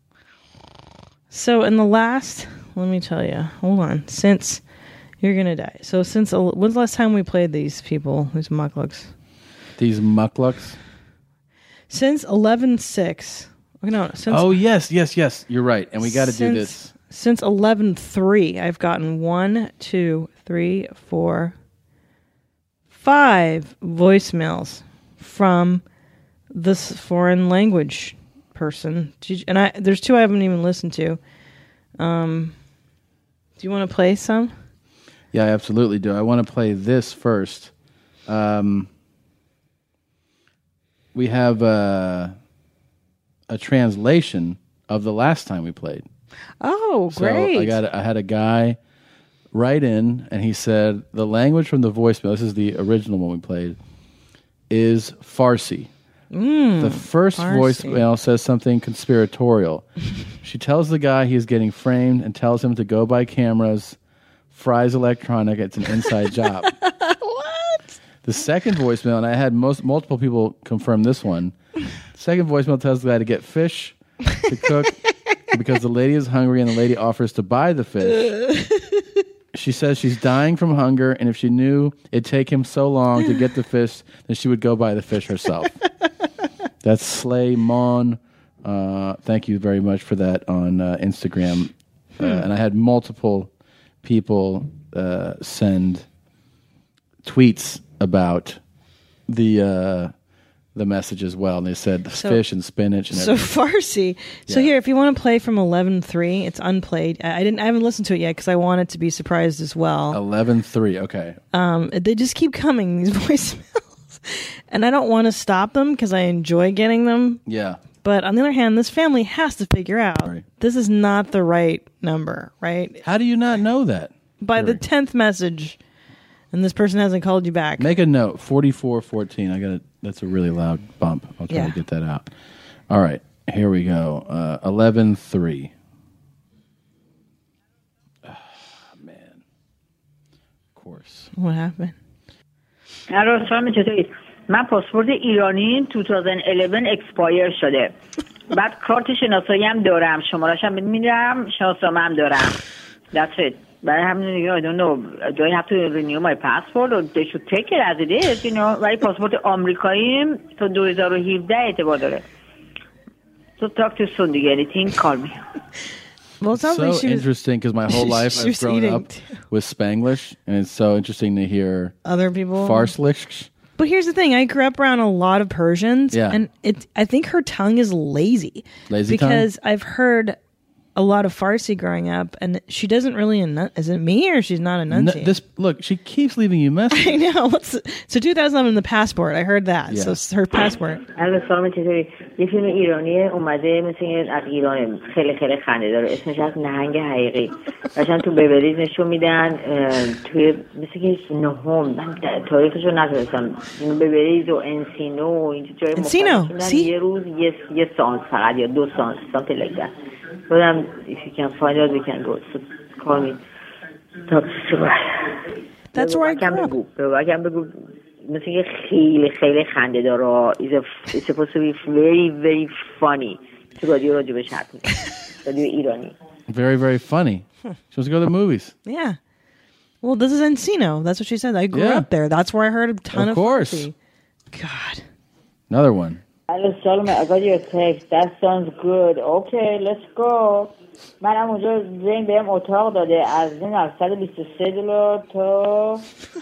So in the last, let me tell you, hold on, since you're going to die. So when's the last time we played these people, these mucklucks? These mucklucks? Since 11/6. No, since... Oh, yes. You're right. And we got to do this. Since 11/3, I've gotten 1, 2, 3, 4... 5 voicemails from this foreign language person. And there's 2 I haven't even listened to. Do you want to play some? Yeah, I absolutely do. I want to play this first. We have a translation of the last time we played. Oh, So great. I had a guy write in, and he said the language from the voicemail, this is the original one we played, is Farsi. The first Farsi. voicemail says something conspiratorial. She tells the guy he is getting framed and tells him to go buy cameras, Fry's Electronic. It's an inside job. What? The second voicemail, and I had multiple people confirm this one. The second voicemail tells the guy to get fish to cook because the lady is hungry and the lady offers to buy the fish. She says she's dying from hunger, and if she knew it'd take him so long to get the fish, then she would go buy the fish herself. That's Slay Mon. Thank you very much for that on Instagram. And I had multiple people send tweets about the message as well, and they said fish and spinach and everything. So Farsi. So here, if you want to play from 11.3, it's unplayed. I haven't listened to it yet because I wanted to be surprised as well. 11.3, okay. They just keep coming, these voicemails, and I don't want to stop them because I enjoy getting them. Yeah. But on the other hand, this family has to figure out this is not the right number, right? How do you not know that? By the 10th message, and this person hasn't called you back. Make a note, 4414. That's a really loud bump. I'll try to get that out. All right, here we go. 11.3. Man. Of course. What happened? الو سلام چطورید؟ من پاسپورت ایرانی 2011 اکسپایر شده. بعد کارت شناسایی هم دارم، شماره‌اش هم میدم، شناسنامه هم دارم. That's it. برای همین دیگه I don't know. Do I have to renew my passport or they should take it as it is, you know. ولی پاسپورت آمریکایی تا 2017 اعتبار داره. So talk to soon دیگه. Anything, call me. Well, it sounds so like she was interesting because my whole life she I've was grown eating up with Spanglish, and it's so interesting to hear other people Farslish. But here's the thing: I grew up around a lot of Persians, and I think her tongue is lazy. Lazy because tongue? I've heard a lot of Farsi growing up, and she doesn't really is it me or she's not enunciating? Look, she keeps leaving you messages. I know. So 2011, the passport. I heard that. Yeah. So it's her passport. الو سلام چطوری؟ یه فیلم ایرانی اومده مثل این از ایران خیلی خیلی خنده داره، اسمش از نهنگ حقیقی. داشتن تو بیبریز نشون میدن توی مثل که نهم، من تاریخشو نتونستم، بیبریز و انسینو و این جای مختلف یه روز یه سانس فقط یا 2 سانس something like that. But if you can find out, we can go. So call me. Talk to me. That's where I grew up. I can بگو مثل یه خیلی خیلی خنده داره. It's supposed to be very very funny. تو رادیو راجبش حرف می‌زنه. رادیو ایرانی. Very, very funny. She wants to go to the movies. Yeah. Well, this is Encino. That's what she said. I grew up there. That's where I heard a ton of Farsi. God. Another one. Hello, Solomon. I got your text. That sounds good. Okay, let's go. منم اونجا زین بهم اتاق داده از این $123 تا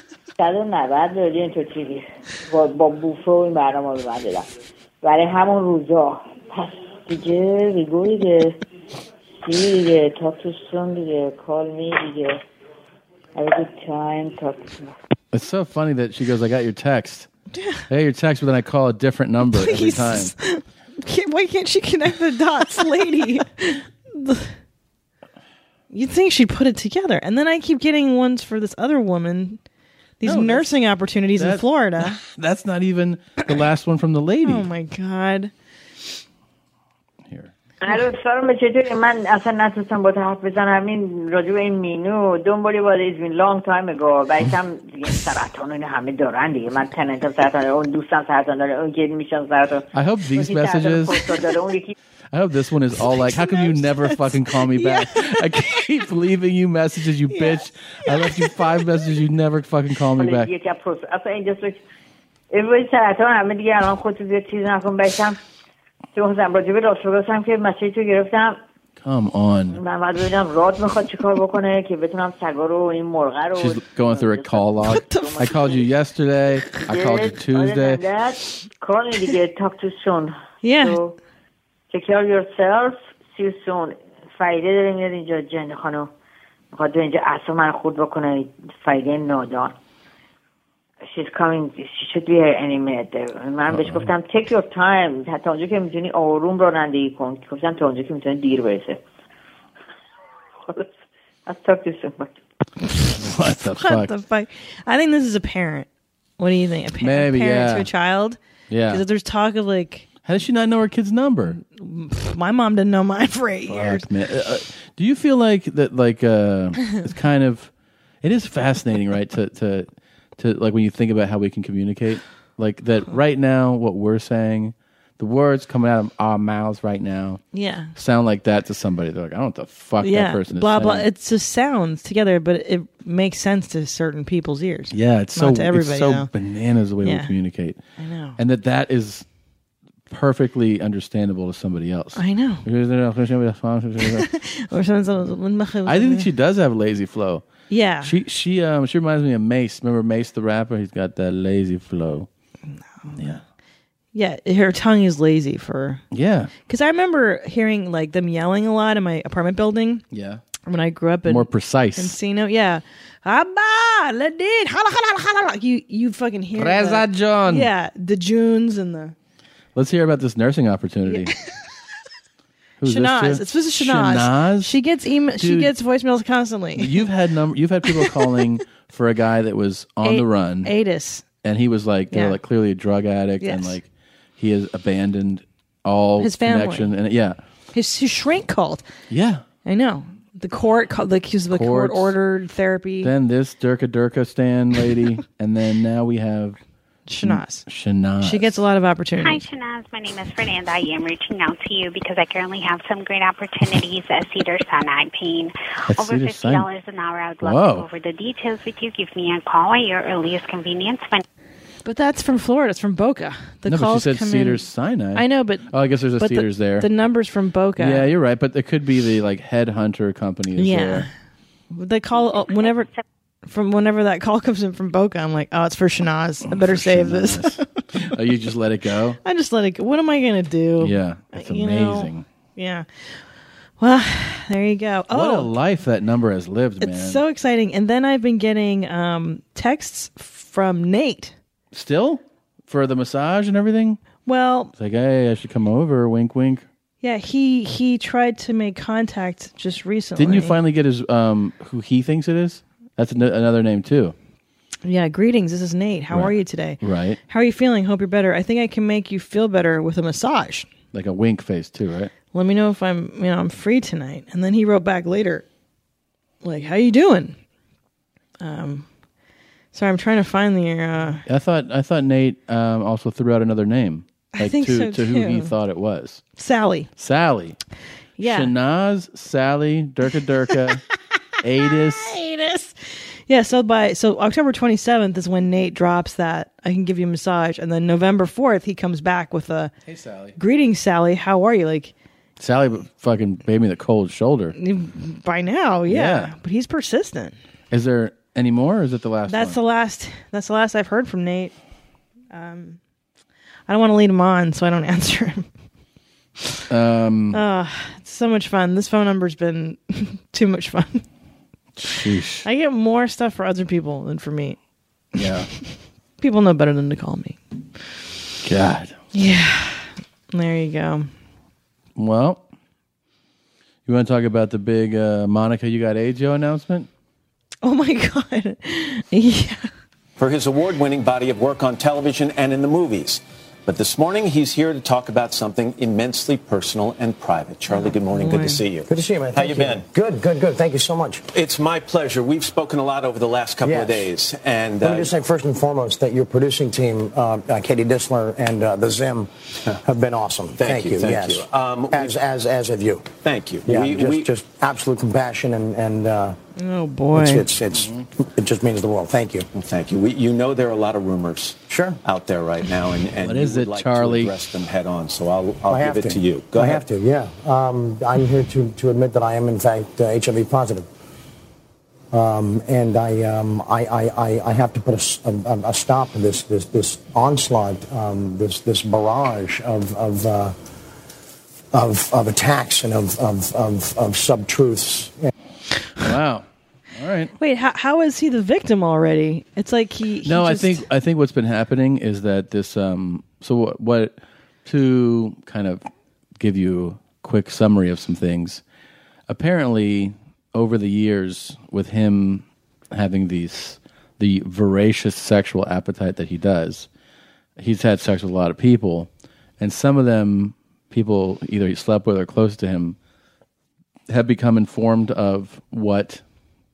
$190 اینطور چیزی با بوفه و این برنامه رو من دادم برای همون روزا. پس دیگه ریگو دیگه دیگه talk to soon دیگه call me دیگه have a good time talk to me. It's so funny that she goes, I got your text. I got your text, but then I call a different number every time. Why can't she connect the dots, lady? You'd think she'd put it together. And then I keep getting ones for this other woman, these nursing opportunities in Florida. That's not even the last one from the lady. Oh, my God. الو سلام چطوری؟ من اصلا نتونستم با تو حرف بزنم همین راجع به این مینو دنبالی باید it's been long time ago بعدم دیگه سرطان این همه دارن دیگه من تننتم سرطان اون دوستم سرطان داره اون که میشن سرطان I hope these messages I hope this one is all like, how come you never fucking call me back? I keep leaving you messages, you bitch. I left you 5 messages, you never fucking call me back. اصلا اینجا این سرطان همه دیگه الان خودتو زیاد چیز نکن بایستم چون خودم راجبه راست هم که مسیج رو گرفتم. Come on. من باید ببینم راد میخواد چی کار بکنه که بتونم سگا رو این مرغه رو She's going through a call log. I called you yesterday. I called you Tuesday. Call me دیگه talk too soon. Yeah. So, take care of yourself. See you soon. فایده داره میاد اینجا جنده خانو. میخواد اینجا اصلا من خود بکنه فایده نادان. She's coming. She should be here any minute. من بهش گفتم take your time. حتی اونجا که میتونی آروم رانندگی کن. گفتم تا اونجا که میتونی دیر برسه. I'll talk to you soon. What the fuck? I think this is a parent. What do you think? A Maybe, parent yeah. to a child? Yeah. Because there's talk of like... How does she not know her kid's number? My mom didn't know mine for 8 years. Man. Do you feel like that? Like it's kind of, it is fascinating, right? To like when you think about how we can communicate, like that right now, what we're saying, the words coming out of our mouths right now, Yeah. sound like that to somebody. They're like, I don't know what the fuck that person is blah saying. blah. It just sounds together, but it makes sense to certain people's ears. Yeah, it's not so to everybody. it's so though. bananas the way we Yeah. communicate. I know. And that is perfectly understandable to somebody else. I know. I think she does have lazy flow. Yeah. She reminds me of Mace. Remember Mace the rapper? He's got that lazy flow. Yeah. Yeah, her tongue is lazy for... Yeah. Because I remember hearing like them yelling a lot in my apartment building. Yeah. When I grew up in... More precise. Encino, yeah. Abba, Ladin, hala. You fucking hear Reza the- John. Yeah, the Junes and the... Let's hear about this nursing opportunity. Who's Shanaz. this It's supposed to Shanaz. Shanaz? She gets she Dude. gets voicemails constantly. You've had people calling for a guy that was on the run. Adis. And he was like, they're Yeah. like clearly a drug addict, and Yes. like he has abandoned all His family. connection. And yeah, His shrink called. Yeah. I know. The court called, like, he's the court Courts. ordered therapy. then this Durka Stan lady, and then now we have Shanaz. Shanaz. She gets a lot of Hi, opportunities. Shanaz. My name is Fernanda. I am reaching out to you because I currently have some great opportunities at Cedar Sinai paying At over Cedar Sinai. $50 an hour. I'd love Whoa. to go over the details with you. Give me a call at your earliest convenience. But that's from Florida. It's from Boca. The No, but she calls said come Cedar in. Sinai. I know, but Oh, I guess there's a but Cedars there. The numbers from Boca. Yeah, you're right, but it could be the like headhunter company. Is Yeah. there. They call whenever that call comes in from Boca. I'm like, oh, it's for Shanaz. I better save this. Oh, you just let it go? I just let it go. What am I gonna do? Yeah, it's You know? amazing. Yeah. Well, there you go. What a Oh, life that number has lived, man. it's so exciting. And then I've been getting texts from Nate. Still? For the massage and everything? Well, It's like, hey, I should come over. Wink, wink. yeah, he tried to make contact just recently. Didn't you finally get his who he thinks it is? That's another name too. Yeah, greetings. This is Nate. How Right. are you today? Right. How are you feeling? Hope you're better. I think I can make you feel better with a massage. Like a wink face too, right? Let me know if I'm free tonight. And then he wrote back later, like, how you doing? Sorry, I'm trying to find the. I thought Nate also threw out another name. I Like think to, so, to who he too. thought it was. Sally. Sally. Yeah. Shanaz, Sally, Durka, Adis. Adis. Yeah, so October 27th is when Nate drops that I can give you a massage, and then November 4th he comes back with a Hey, Sally. greetings, Sally. How are you? Like Sally fucking gave me the cold shoulder. by now, yeah. Yeah. But he's persistent. Is there any more, or is it the last That's one? the last I've heard from Nate. I don't want to lead him on, so I don't answer him. It's so much fun. This phone number's been too much fun. Sheesh. I get more stuff for other people than for me. Yeah. People know better than to call me. God. Yeah. There you go. Well, you want to talk about the big Monica You Got AIDS Yo announcement? Oh my God. Yeah. For his award-winning body of work on television and in the movies. But this morning, he's here to talk about something immensely personal and private. Charlie, good morning. Good to see you. Good to see you, man. How Thank you been? Good. Thank you so much. It's my pleasure. We've spoken a lot over the last couple Yes. of days. And Let me just say first and foremost that your producing team, Katie Disler and the Zim, have been awesome. Thank you. Thank yes. you. As have you. Thank you. Yeah, just absolute compassion and oh boy, it just means the world. Thank you. Well, thank you. You know there are a lot of rumors out there right now, and What you is would it, like Charlie? to address them head on. So I'll I give have it to you. Go I ahead. have to. Yeah. I'm here to admit that I am in fact HIV positive. And I have to put a stop to this onslaught, this barrage of attacks and of sub truths. Wow. All right. Wait, how is he the victim already? It's like he No, just- I think what's been happening is that this. So what to kind of give you a quick summary of some things. Apparently, over the years, with him having the voracious sexual appetite that he does, he's had sex with a lot of people, and some of them people either he slept with or close to him have become informed of what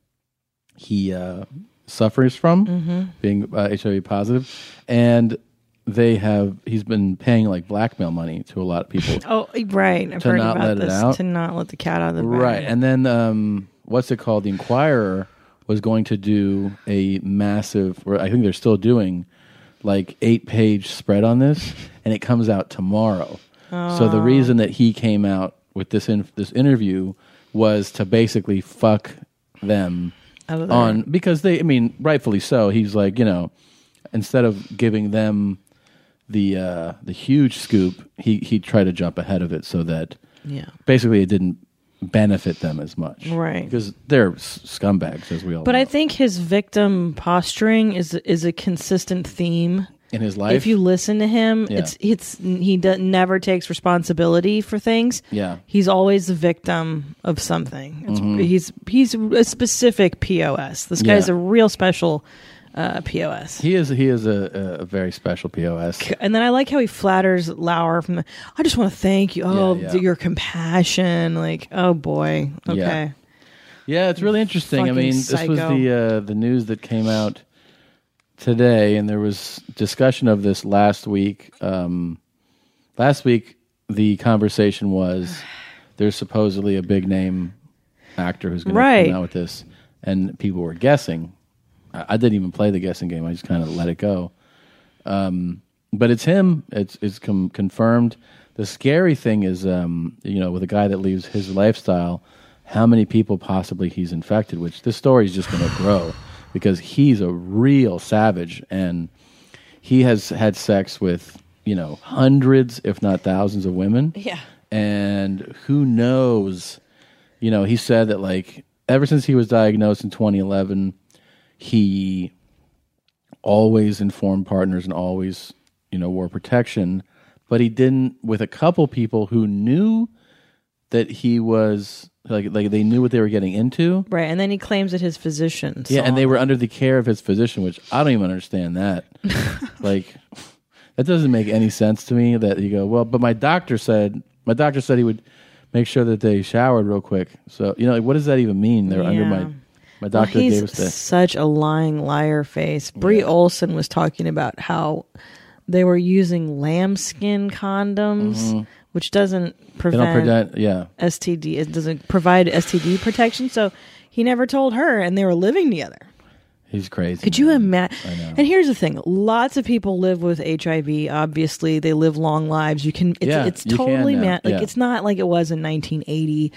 he suffers from being HIV positive, and he's been paying like blackmail money to a lot of people. Oh, right. I've to heard not about let it this. out. To not let the cat out of the bag. Right. And then what's it called? The Inquirer was going to do a massive, or I think they're still doing, like 8-page spread on this, and it comes out tomorrow. So the reason that he came out with this interview was to basically fuck them on, because rightfully so. He's like, instead of giving them the huge scoop, he tried to jump ahead of it so that basically it didn't benefit them as much, right? Because they're scumbags, as we all But know. I think his victim posturing is a consistent theme in his life. If you listen to him, Yeah. he never takes responsibility for things. Yeah. He's always the victim of something. Mhm. He's a specific POS. This guy's Yeah. a real special POS. He is a very special POS. And then I like how he flatters Lauer from I just want to thank you. Oh, Yeah. your compassion. Like, oh boy. Okay. Yeah, it's really interesting. I Fucking mean, this was psycho. the news that came out today, and there was discussion of this last week. Last week, the conversation was there's supposedly a big name actor who's going to come out with this, and people were guessing. I didn't even play the guessing game. I just kind of let it go. But it's him. It's confirmed. The scary thing is, with a guy that leaves his lifestyle, how many people possibly he's infected, which this story is just going to grow because he's a real savage, and he has had sex with, hundreds, if not thousands of women. Yeah. And who knows, he said that like ever since he was diagnosed in 2011, he always informed partners and always, wore protection, but he didn't with a couple people who knew that he was like they knew what they were getting into. Right. And then he claims that his physician Yeah, saw and they were under the care of his physician, which I don't even understand that. Like, that doesn't make any sense to me that you go, well, but my doctor said he would make sure that they showered real quick. So, what does that even mean? They're under my doctor he's gave us the... such a lying liar face. Brie Olson was talking about how they were using lambskin condoms, which doesn't prevent STD. It doesn't provide STD protection. So he never told her, and they were living together. He's crazy. Could you imagine? And here's the thing: lots of people live with HIV. Obviously, they live long lives. You can. It's you can totally now. Yeah. it's not like it was in 1980,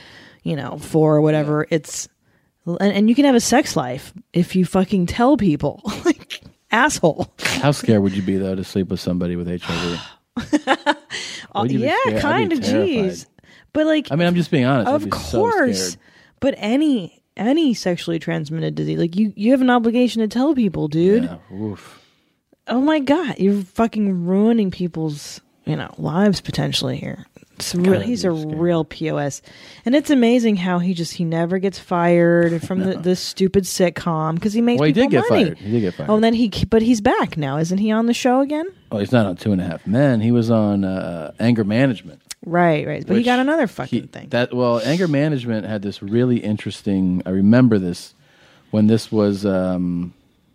4 or whatever. It's and you can have a sex life if you fucking tell people. Like, asshole. How scared would you be, though, to sleep with somebody with HIV? Would you be scared? I'd Kind be of. terrified. Geez, but like, I mean, I'm just being honest. I'd of be so course, scared. but any sexually transmitted disease, like you have an obligation to tell people, dude. Yeah, oof. Oh my god, you're fucking ruining people's lives potentially here. He's a real POS, and it's amazing how he never gets fired from this stupid sitcom because he makes Well, he people did get money. fired. He did get fired. Oh, and then but he's back now, isn't he on the show again? Oh, he's not on 2.5 Men. He was on Anger Management. Right. But he Which got another fucking thing. Anger Management had this really interesting. I remember this when this was done.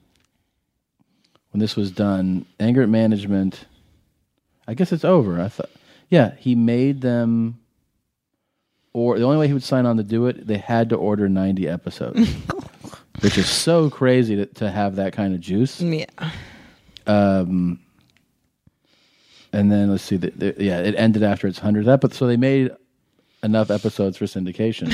Anger Management. I guess it's over. I thought. Yeah, he made them. Or the only way he would sign on to do it, they had to order 90 episodes, which is so crazy to have that kind of juice. Yeah. And then let's see, it ended after its 100th episode, so they made enough episodes for syndication.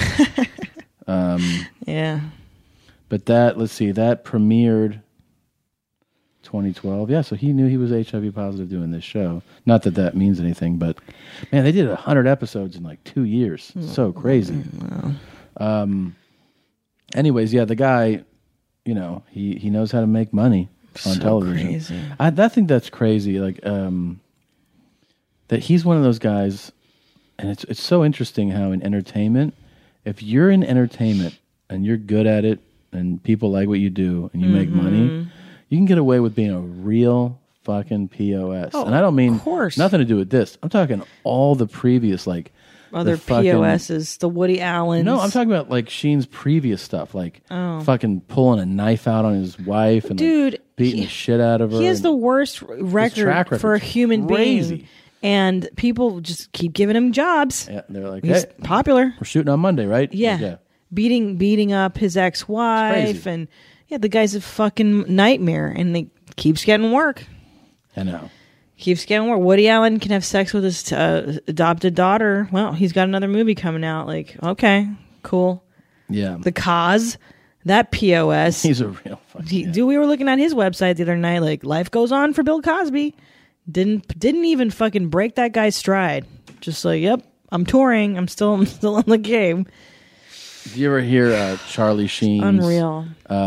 Yeah. But that premiered 2012. Yeah, so he knew he was HIV positive doing this show. Not that means anything, but man, they did 100 episodes in like 2 years. So crazy. Wow. Anyways, yeah, the guy, you know, he knows how to make money on television. Crazy. I think that's crazy. Like, that he's one of those guys, and it's so interesting how in entertainment, if you're in entertainment and you're good at it, and people like what you do, and you make money, you can get away with being a real fucking POS. Oh, and I don't mean of course. nothing to do with this. I'm talking all the previous like Other the fucking- POSs, the Woody Allens. No, I'm talking about like Sheen's previous stuff, like Oh. fucking pulling a knife out on his wife and Dude, like, beating the shit out of her. He has and- the worst track record for a record's human crazy. being. And people just keep giving him jobs. Yeah, they're like, He's hey, popular. We're shooting on Monday, right? Yeah. Beating up his ex-wife. crazy. And yeah, the guy's a fucking nightmare. And he keeps getting work. I know. Keeps getting work. Woody Allen can have sex with his adopted daughter. Well, he's got another movie coming out. Like, okay, cool. Yeah. The Cause, that POS. He's a real fucking. We were looking at his website the other night. Like, life goes on for Bill Cosby. Didn't even fucking break that guy's stride. Just like, yep, I'm touring. I'm still in the game. Did you ever hear Charlie Sheen's Unreal.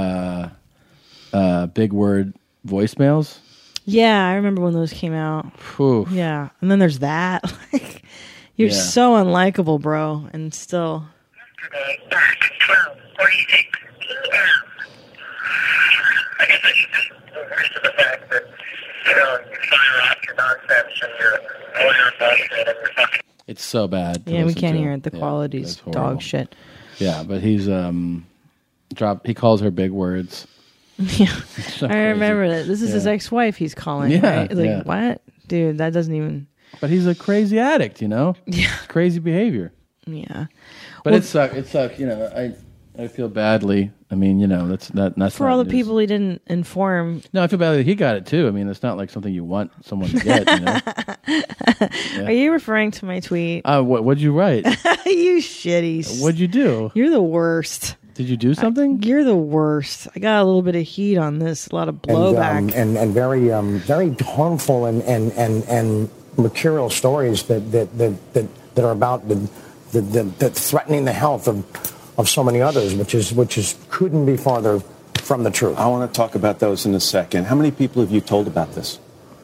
Big Word voicemails? Yeah, I remember when those came out. Whew. Yeah, and then there's that. Like, you're Yeah. so unlikable, bro, and still. It's so bad. to Yeah, we listen can't to. hear it. The Yeah, quality's it's horrible. dog shit. Yeah, but he's he calls her big words. Yeah, So I remember crazy. that. This is his Yeah. ex-wife he's calling. Yeah, right? Like, yeah. what? Dude, that doesn't even. But he's a crazy addict, you know? Yeah. It's crazy behavior. Yeah. But Well, it sucked, you know. I feel badly. I mean, you know, that's for not all the news. people he didn't inform. No, I feel badly that he got it too. I mean, it's not like something you want someone to get, you know? Yeah. Are you referring to my tweet? What'd you write? You shitty. What'd you do? You're the worst. Did you do something? You're the worst. I got a little bit of heat on this. A lot of blowback. and very very harmful and mercurial stories that are about the threatening the health of so many others, which is couldn't be farther from the truth. I want to talk about those in a second. How many people have you told about this?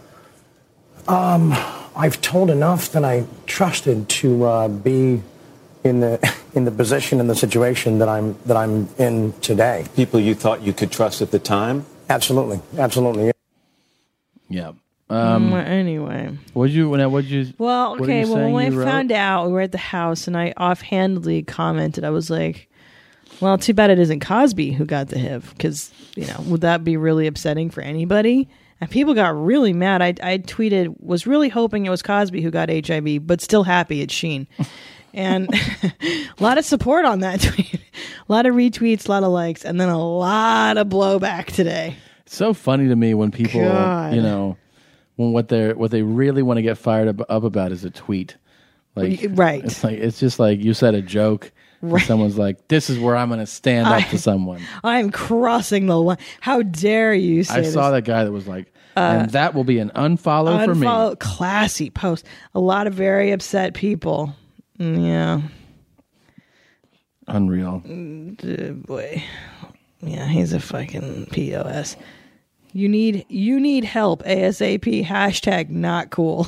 I've told enough that I trusted to be in the position and the situation that I'm in today. People you thought you could trust at the time? Absolutely. Yeah. Anyway. What'd you? Well, what are you okay. Well, saying when I you wrote? found out, we were at the house, and I offhandedly commented. I was like, "Well, too bad it isn't Cosby who got the HIV, because would that be really upsetting for anybody?" And people got really mad. I tweeted, was really hoping it was Cosby who got HIV, but still happy it's Sheen. And a lot of support on that tweet, a lot of retweets, a lot of likes, and then a lot of blowback today. It's so funny to me when people, God. when what they really want to get fired up about is a tweet. Like, Right. It's just like you said a joke. And Right. someone's like, "This is where I'm going to stand up to someone." I'm crossing the line. How dare you say I this? saw that guy that was like, and that will be an unfollow for me. Unfollow- classy post. A lot of very upset people. Yeah. Unreal. Boy. Yeah, he's a fucking POS. You need help ASAP. Hashtag not cool.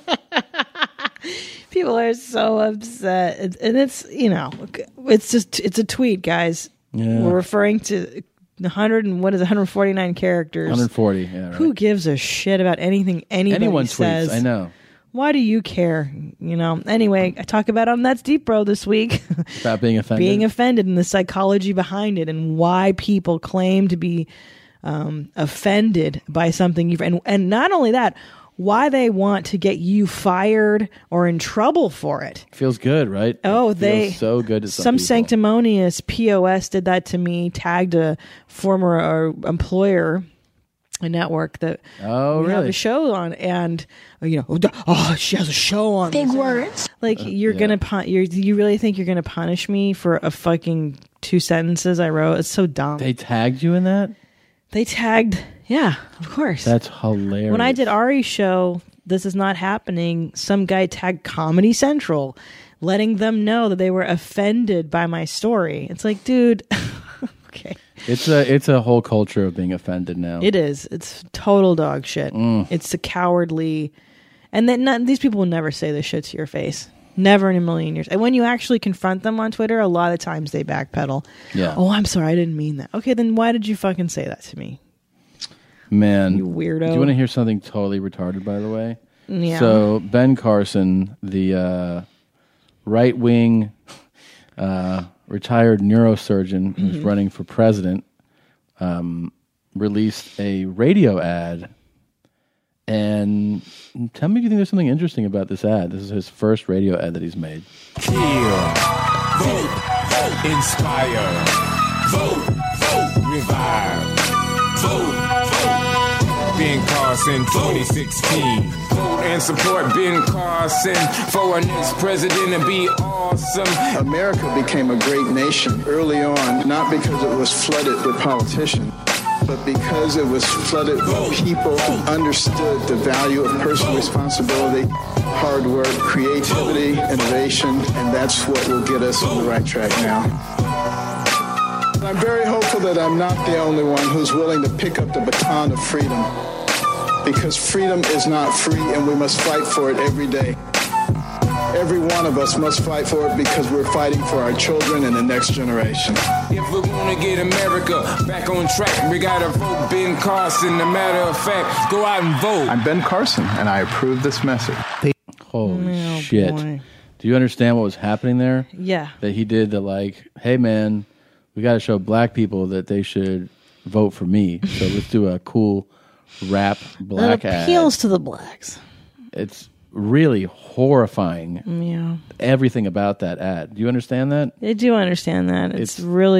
People are so upset. And it's, it's a tweet, guys. Yeah. We're referring to 149 characters. 140. Yeah. Right. Who gives a shit about anything anybody says? tweets. I know. Why do you care? Anyway, I talk about on That's Deep Bro this week. About being offended. Being offended and the psychology behind it and why people claim to be offended by something you've, and not only that, why they want to get you fired or in trouble for it. Feels good, right? Oh, It feels so good to some people. sanctimonious POS did that to me, tagged a former employer, a network that we have really? a show on, and she has a show on. Big this. words. Like you're gonna you really think you're gonna punish me for a fucking 2 sentences I wrote? It's so dumb. They tagged you in that? They tagged, yeah, of course. That's hilarious. When I did Ari's show, This Is Not Happening, some guy tagged Comedy Central, letting them know that they were offended by my story. It's like, dude, Okay. It's a whole culture of being offended now. It is. It's total dog shit. It's the cowardly, and then these people will never say this shit to your face. Never in a million years. And when you actually confront them on Twitter, a lot of times they backpedal. Yeah. Oh, I'm sorry, I didn't mean that. Okay, then why did you fucking say that to me? Man, You weirdo. Do you want to hear something totally retarded? By the way, Yeah. So Ben Carson, the right-wing retired neurosurgeon who's running for president, released a radio ad. And tell me if you think there's something interesting about this ad. This is his first radio ad that he's made. Heal, vote, inspire, vote, revive, vote, Ben Carson 2016. Vote and support Ben Carson for our next president and be awesome. America became a great nation early on, not because it was flooded with politicians, but because it was flooded with people who understood the value of personal responsibility, hard work, creativity, innovation, and that's what will get us on the right track now. I'm very hopeful that I'm not the only one who's willing to pick up the baton of freedom, because freedom is not free and we must fight for it every day. Every one of us must fight for it because we're fighting for our children and the next generation. If we're gonna get America back on track, we gotta vote Ben Carson. A matter of fact, go out and vote. I'm Ben Carson, and I approve this message. Holy shit. boy. Do you understand what was happening there? Yeah. That he did the hey man, we got to show black people that they should vote for me. So let's do a cool rap black That ad. appeals to the blacks. It's really horrifying. Yeah. Everything about that ad. Do you understand that? I do understand that. It's really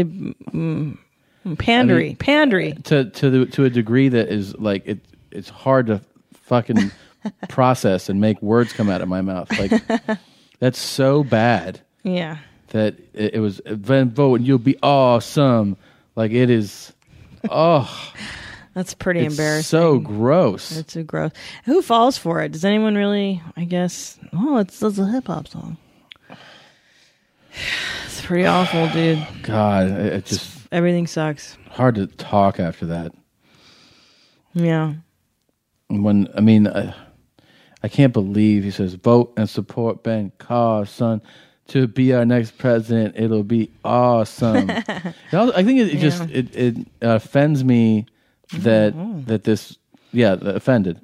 pandery. Pandery. To a degree that is like it's hard to fucking process and make words come out of my mouth. Like that's so bad. Yeah. That it was then vote and you'll be awesome. Like it is. Oh, That's pretty it's embarrassing. so gross. It's so gross. Who falls for it? Does anyone really? I guess. Oh, it's a hip hop song. It's pretty awful, dude. God, it just Everything sucks. hard to talk after that. Yeah. When I can't believe he says vote and support Ben Carson to be our next president. It'll be awesome. I think it just it offends me that this offended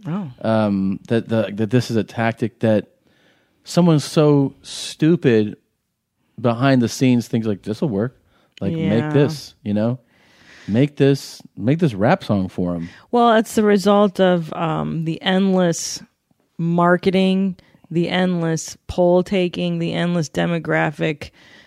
that this is a tactic that someone so stupid behind the scenes thinks like this will work. Like make this, make this rap song for him. Well, it's the result of the endless marketing, the endless poll taking, the endless demographic,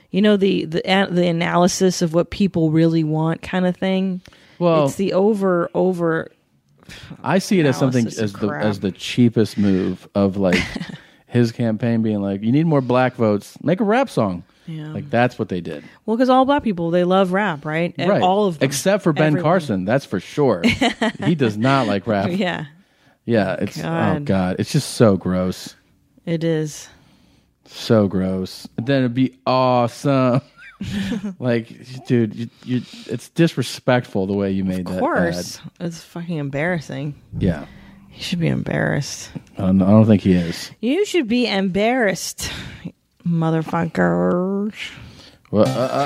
the analysis of what people really want kind of thing. Well, it's the over. I see it as something as the cheapest move of like his campaign being like, you need more black votes, make a rap song. Yeah. Like that's what they did. Well, because all black people, they love rap, right? And Right. all of them. Except for Ben Everyone. Carson, that's for sure. He does not like rap. Yeah. Yeah, it's God. oh god, it's just so gross. It is. So gross. And then it'd be awesome. Like, dude, you it's disrespectful the way you made that Of course. ad. It's fucking embarrassing. Yeah. You should be embarrassed. I don't think he is. You should be embarrassed, motherfuckers. Well,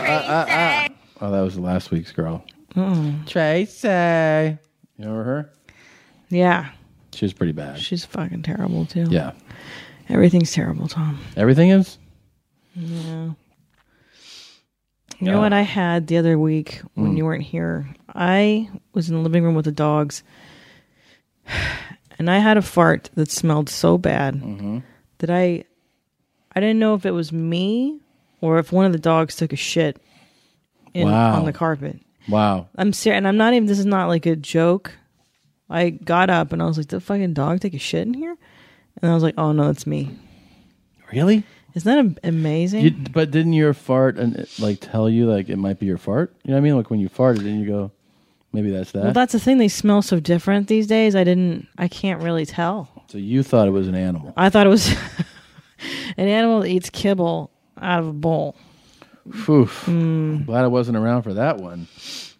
oh, that was last week's girl. Tracy. You know her? Yeah. She was pretty bad. She's fucking terrible, too. Yeah. Everything's terrible, Tom. Everything is? Yeah. You know what I had the other week when you weren't here? I was in the living room with the dogs, and I had a fart that smelled so bad that I didn't know if it was me or if one of the dogs took a shit on the carpet. Wow. I'm serious, and I'm not even. This is not like a joke. I got up and I was like, "Did the fucking dog take a shit in here?" And I was like, "Oh no, it's me." Really? Isn't that amazing? But didn't your fart tell you like it might be your fart? You know what I mean? Like when you farted, didn't you go, maybe that's that? Well, that's the thing. They smell so different these days. I can't really tell. So you thought it was an animal? I thought it was an animal that eats kibble out of a bowl. Oof. Glad I wasn't around for that one.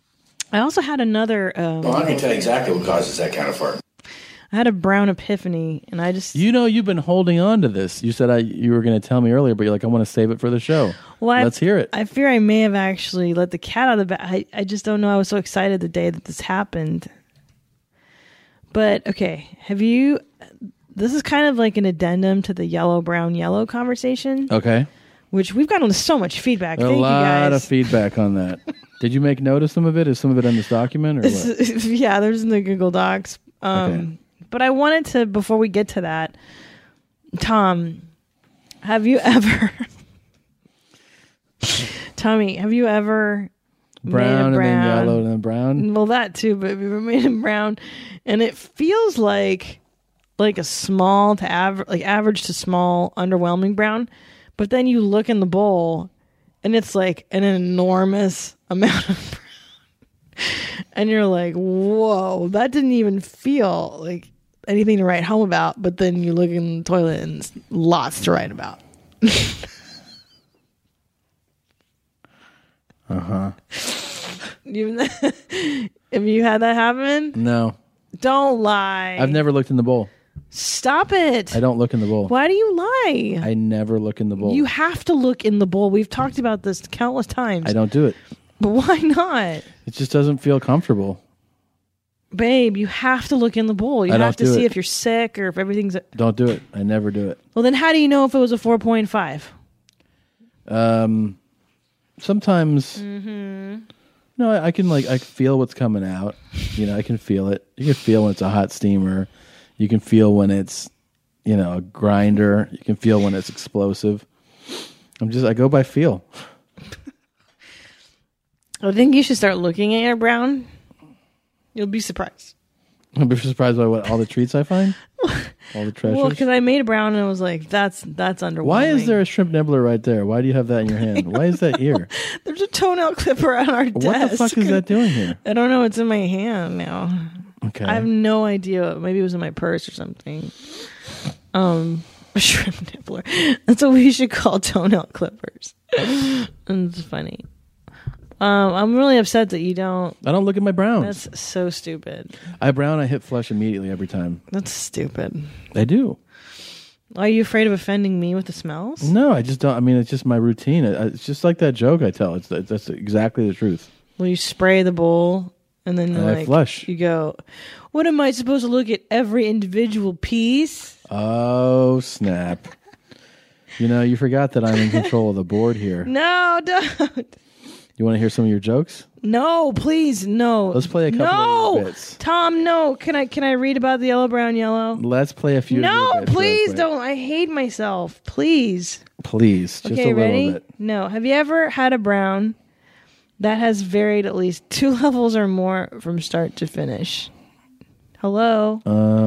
I also had another. Well, I can tell you exactly what causes that kind of fart. I had a brown epiphany, and I just. You've been holding on to this. You said you were going to tell me earlier, but you're like, I want to save it for the show. Well, let's hear it. I fear I may have actually let the cat out of the bag. I just don't know. I was so excited the day that this happened. But okay, this is kind of like an addendum to the yellow, brown, yellow conversation. Okay. Which we've gotten so much feedback. A Thank you guys. lot of feedback on that. Did you make note of some of it? Is some of it in this document or what? Yeah, there's in the Google Docs. Okay. But I wanted to, before we get to that, Tom, have you ever... Tommy, have you ever brown made a brown and then yellow and then brown? Well, that too, but we made it brown, and it feels like a small to average to small, underwhelming brown. But then you look in the bowl, and it's like an enormous amount of brown, and you're like, "Whoa, that didn't even feel like anything to write home about." But then you look in the toilet, and it's lots to write about. Uh-huh. Have you had that happen? No. Don't lie. I've never looked in the bowl. Stop it. I don't look in the bowl. Why do you lie? I never look in the bowl. You have to look in the bowl. We've talked about this countless times. I don't do it. But why not? It just doesn't feel comfortable. Babe, you have to look in the bowl. You I have to don't do see it. if you're sick or if everything's... Don't do it. I never do it. Well, then how do you know if it was a 4.5? Sometimes... Mm-hmm. No, I can I feel what's coming out. I can feel it. You can feel when it's a hot steamer. You can feel when it's, a grinder. You can feel when it's explosive. I go by feel. I think you should start looking at your brown. You'll be surprised. I'll be surprised by all the treats I find. All the treasures. Well, because I made a brown and I was like, that's underwhelming. Why is there a shrimp nibbler right there? Why do you have that in your hand? Why is that here? There's a toenail clipper on our desk. What the fuck is that doing here? I don't know. It's in my hand now. Okay. I have no idea. Maybe it was in my purse or something. A shrimp nibbler. That's what we should call toenail clippers. And it's funny. I'm really upset that you don't. I don't look at my browns. That's so stupid. I hit flush immediately every time. That's stupid. I do. Are you afraid of offending me with the smells? No, I just don't. I mean, it's just my routine. It's just like that joke I tell. That's exactly the truth. Well, you spray the bowl and then I flush. You go, what am I supposed to look at every individual piece? Oh, snap. You forgot that I'm in control of the board here. No, don't. You want to hear some of your jokes? No, please, no. Let's play a couple of your bits. Tom, no. Can I read about the yellow, brown, yellow? Let's play a few of your bits. No, please real quick. don't. I hate myself. Please. Please, just Okay, a little ready? bit. No. Have you ever had a brown that has varied at least 2 levels or more from start to finish? Hello?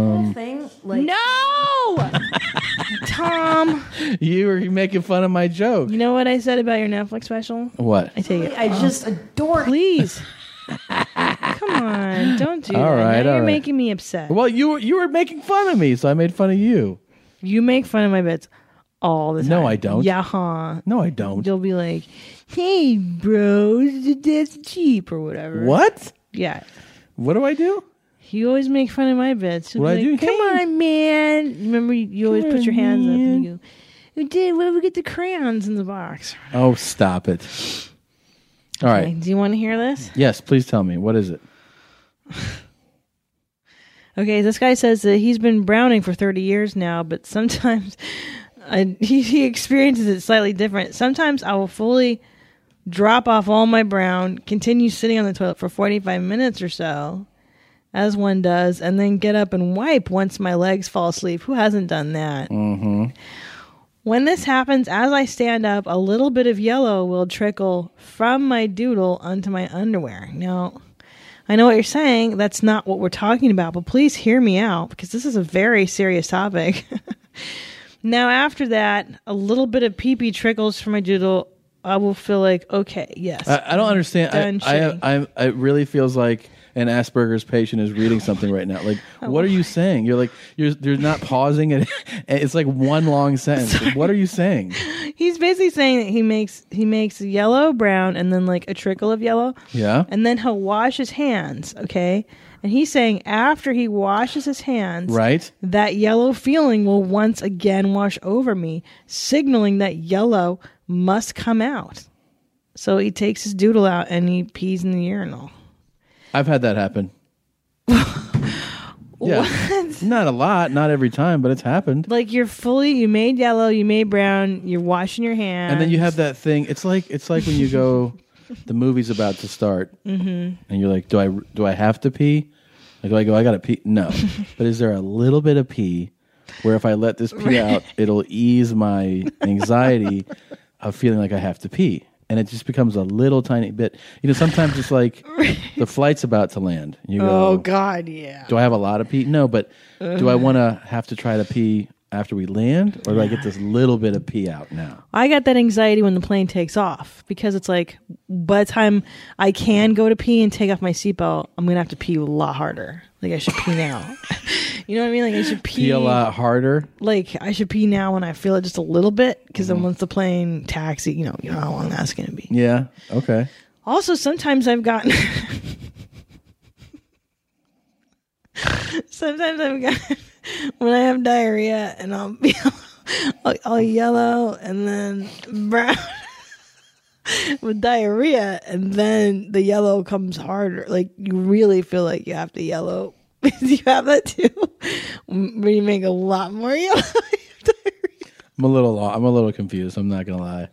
No! Tom! You were making fun of my joke. You know what I said about your Netflix special? What? I take it. I just adore. Please. Come on. Don't do All that. right, Now all you're right. making me upset. Well, you were making fun of me, so I made fun of you. You make fun of my bits all the time. No, I don't. Yeah, huh? No, I don't. You'll be like, hey, bros, that's cheap or whatever. What? Yeah. What do I do? You always make fun of my bits. You'll What be I like, do? come on, man. Remember, you always put your hands up and you go, Dad, where did we get the crayons in the box? Oh, stop it. All Okay, right. do you want to hear this? Yes, please tell me. What is it? Okay, this guy says that he's been browning for 30 years now, but sometimes he experiences it slightly different. Sometimes I will fully drop off all my brown, continue sitting on the toilet for 45 minutes or so, as one does, and then get up and wipe once my legs fall asleep. Who hasn't done that? Mm-hmm. When this happens, as I stand up, a little bit of yellow will trickle from my doodle onto my underwear. Now, I know what you're saying. That's not what we're talking about, but please hear me out because this is a very serious topic. Now, after that, a little bit of pee-pee trickles from my doodle. I will feel like, okay, yes. I don't understand. Done shitting. It really feels like an Asperger's patient is reading something right now. Like, what are you saying? You're like, you're not pausing it. It's like one long sentence. What are you saying? He's basically saying that he makes yellow, brown, and then like a trickle of yellow. Yeah. And then he'll wash his hands, okay? And he's saying after he washes his hands, right, that yellow feeling will once again wash over me, signaling that yellow must come out. So he takes his doodle out and he pees in the urinal. I've had that happen. Yeah. Not a lot, not every time, but it's happened. Like you made yellow, you made brown, you're washing your hands. And then you have that thing. It's like when you go, the movie's about to start, and you're like, do I have to pee? Like, do I go, I gotta pee? No. But is there a little bit of pee where if I let this pee out, it'll ease my anxiety of feeling like I have to pee? And it just becomes a little tiny bit. You know, sometimes it's like the flight's about to land. You go, oh God, yeah. Do I have a lot of pee? No, but do I want to have to try to pee after we land, or do I get this little bit of pee out now? I got that anxiety when the plane takes off because it's like by the time I can go to pee and take off my seatbelt, I'm gonna have to pee a lot harder. Like I should pee now. You know what I mean? Like I should pee a lot harder. Like I should pee now when I feel it just a little bit, because then once the plane taxi, you know how long that's gonna be. Yeah. Okay. Also, sometimes I've gotten. When I have diarrhea and I'll be I'll yellow and then brown with diarrhea, and then the yellow comes harder. Like you really feel like you have to yellow. Do you have that too? Where you make a lot more yellow? I'm a little confused. I'm not gonna lie.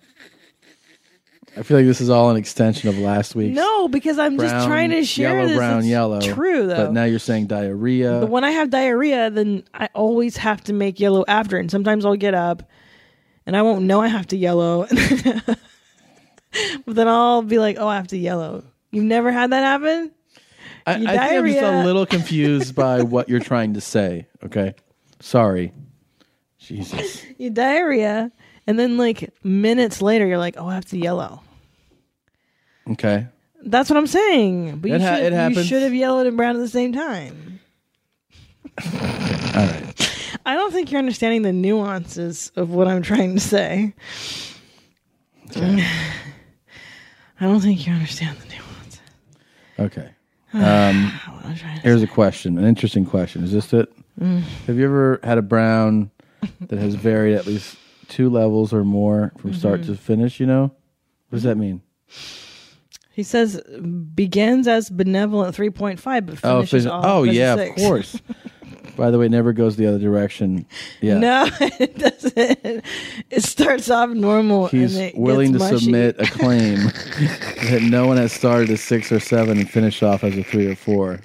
I feel like this is all an extension of last week's. No, because I'm just trying to share yellow, this. brown, it's yellow. True though. But now you're saying diarrhea. But when I have diarrhea, then I always have to make yellow after it. And sometimes I'll get up and I won't know I have to yellow. But then I'll be like, oh, I have to yellow. You've never had that happen? I think I'm just a little confused by what you're trying to say. Okay. Sorry. Jesus. You diarrhea, and then like minutes later, you're like, oh, I have to yellow. Okay. That's what I'm saying. But it you happens. should have yellowed and brown at the same time. All right. I don't think you're understanding the nuances of what I'm trying to say. Okay. I don't think you understand the nuance. Okay. Here's a question, an interesting question. Is this it? Have you ever had a brown that has varied at least 2 levels or more from start to finish, you know? What does that mean? He says begins as benevolent 3.5, but finishes off as a 6. Of course. By the way, it never goes the other direction. Yeah. No, it doesn't. It starts off normal. He's and it willing to gets mushy. submit a claim that no one has started as 6 or 7 and finished off as a 3 or 4.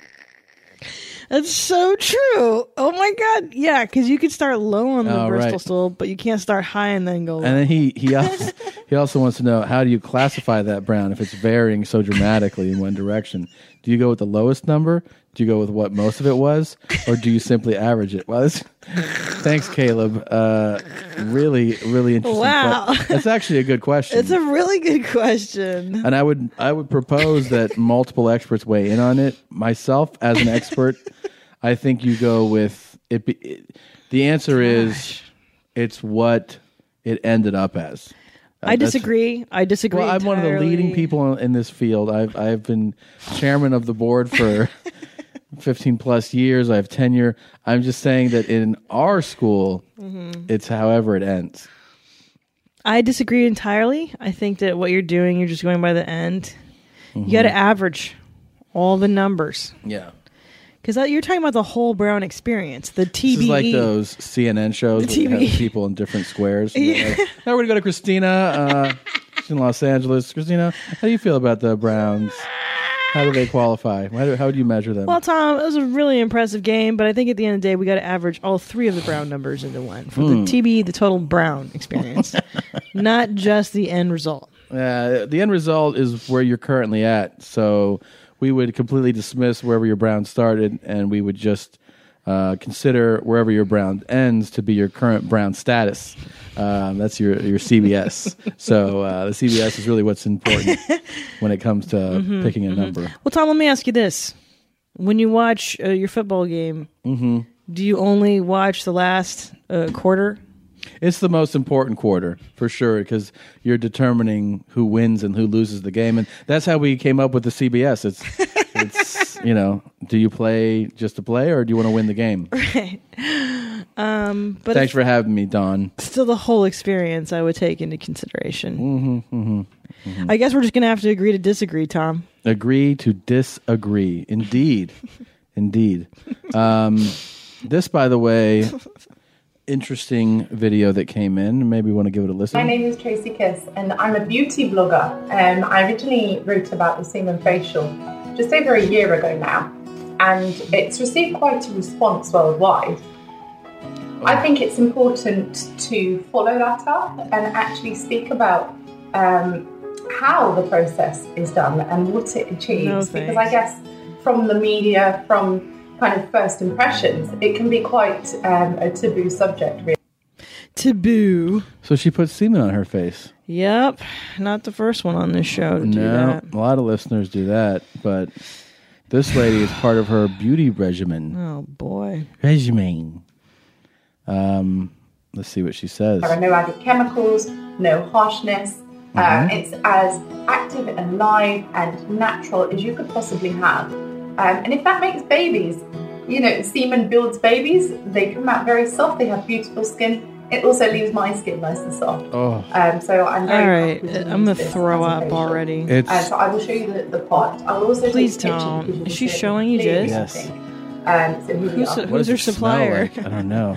That's so true. Oh my God. Yeah, because you could start low on the Bristol stool, but you can't start high and then go low. And then he also wants to know, how do you classify that brown if it's varying so dramatically in one direction? Do you go with the lowest number? Do you go with what most of it was? Or do you simply average it? Well, thanks, Caleb. Really, really interesting. Wow. That's actually a good question. It's a really good question. And I would propose that multiple experts weigh in on it. Myself, as an expert, I think you go with it. The answer is it's what it ended up as. I disagree. Well, I'm one of the leading people in this field. I've been chairman of the board for 15 plus years. I have tenure. I'm just saying that in our school, it's however it ends. I disagree entirely. I think that what you're doing, you're just going by the end. You got to average all the numbers. Yeah. Because you're talking about the whole Brown experience, the TBE. This is like those CNN shows that have people in different squares. Yeah. Like, now we're going to go to Christina. She's in Los Angeles. Christina, how do you feel about the Browns? How do they qualify? How do you measure them? Well, Tom, it was a really impressive game, but I think at the end of the day, we got to average all 3 of the Brown numbers into one. For the TBE, the total Brown experience, not just the end result. The end result is where you're currently at. So we would completely dismiss wherever your Browns started, and we would just consider wherever your brown ends to be your current brown status. That's your CBS. So the CBS is really what's important when it comes to picking a number. Well, Tom, let me ask you this. When you watch your football game, do you only watch the last quarter? It's the most important quarter, for sure, because you're determining who wins and who loses the game. And that's how we came up with the CBS. It's do you play just to play, or do you want to win the game? Right. But Thanks for having me, Dawn. Still, the whole experience I would take into consideration. I guess we're just going to have to agree to disagree, Tom. Agree to disagree. Indeed. Indeed. This, by the way, interesting video that came in. Maybe you want to give it a listen. My name is Tracy Kiss, and I'm a beauty blogger. I originally wrote about the semen facial just over a year ago now, and it's received quite a response worldwide. I think it's important to follow that up and actually speak about how the process is done and what it achieves, because I guess from the media, from kind of first impressions, it can be quite a taboo subject, really. Taboo. So she put semen on her face. Yep. Not the first one on this show to do that. A lot of listeners do that, but this lady is part of her beauty regimen. Oh, boy. Regimen. Let's see what she says. There are no added chemicals, no harshness. It's as active and live and natural as you could possibly have. And if that makes babies, semen builds babies. They come out very soft. They have beautiful skin. It also leaves my skin nice and soft. Oh. So I'm very All right. I'm going to throw up already. So I will show you the pot. I will also Please take a picture don't. because Is you she can see it showing you clearly, jizz? Yes. So here we are. Who's her supplier? Like? I don't know.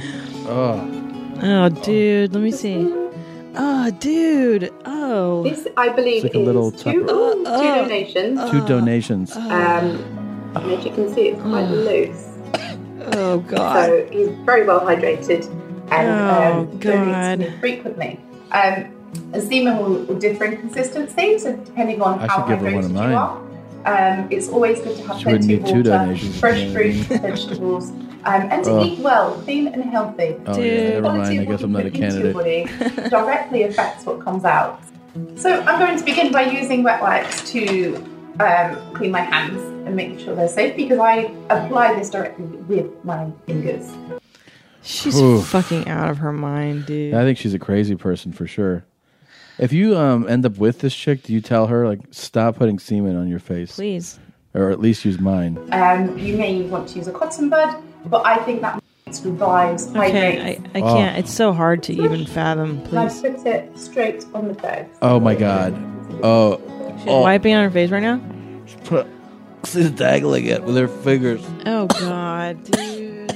Oh, dude. Let me see. Oh, dude. Oh. This, I believe, It's like a little is two donations. Two donations. And as you can see, it's quite loose. Oh, God. So he's very well hydrated and God. donates to me frequently. Semen will differ in consistency, so depending on I how should give her one of hydrated you mine. are. It's always good to have She wouldn't plenty of need two water, donations, fresh you know what I fruit, vegetables, and to eat well, clean and healthy. Oh, yeah, never mind. I guess I'm not a candidate. Body directly affects what comes out. So I'm going to begin by using wet wipes to clean my hands and make sure they're safe, because I apply this directly with my fingers. She's fucking out of her mind, dude. I think she's a crazy person for sure. If you end up with this chick, do you tell her, like, stop putting semen on your face? Please. Or at least use mine. You may want to use a cotton bud, but I think that revives, hydrates. Okay, I can't. It's so hard to even fathom, And I please. put it straight on the face. Oh, my God. Oh. She's wiping on her face right now? She's dangling it with her fingers. Oh, God, dude.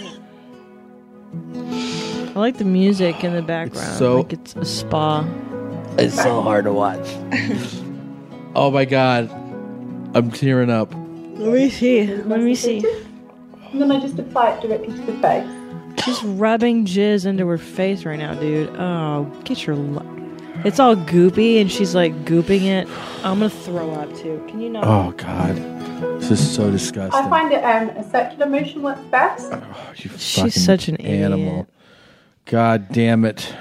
I like the music in the background. Like it's a spa. It's so hard to watch. Oh, my God. I'm tearing up. Let me see. Let me see. And then I just apply it directly to the face. She's rubbing jizz into her face right now, dude. Oh, get your... It's all goopy, and she's, like, gooping it. I'm gonna throw up, too. Can you not? Oh, God. This is so disgusting. I find it a circular motion works best. She's such an animal. idiot. God damn it.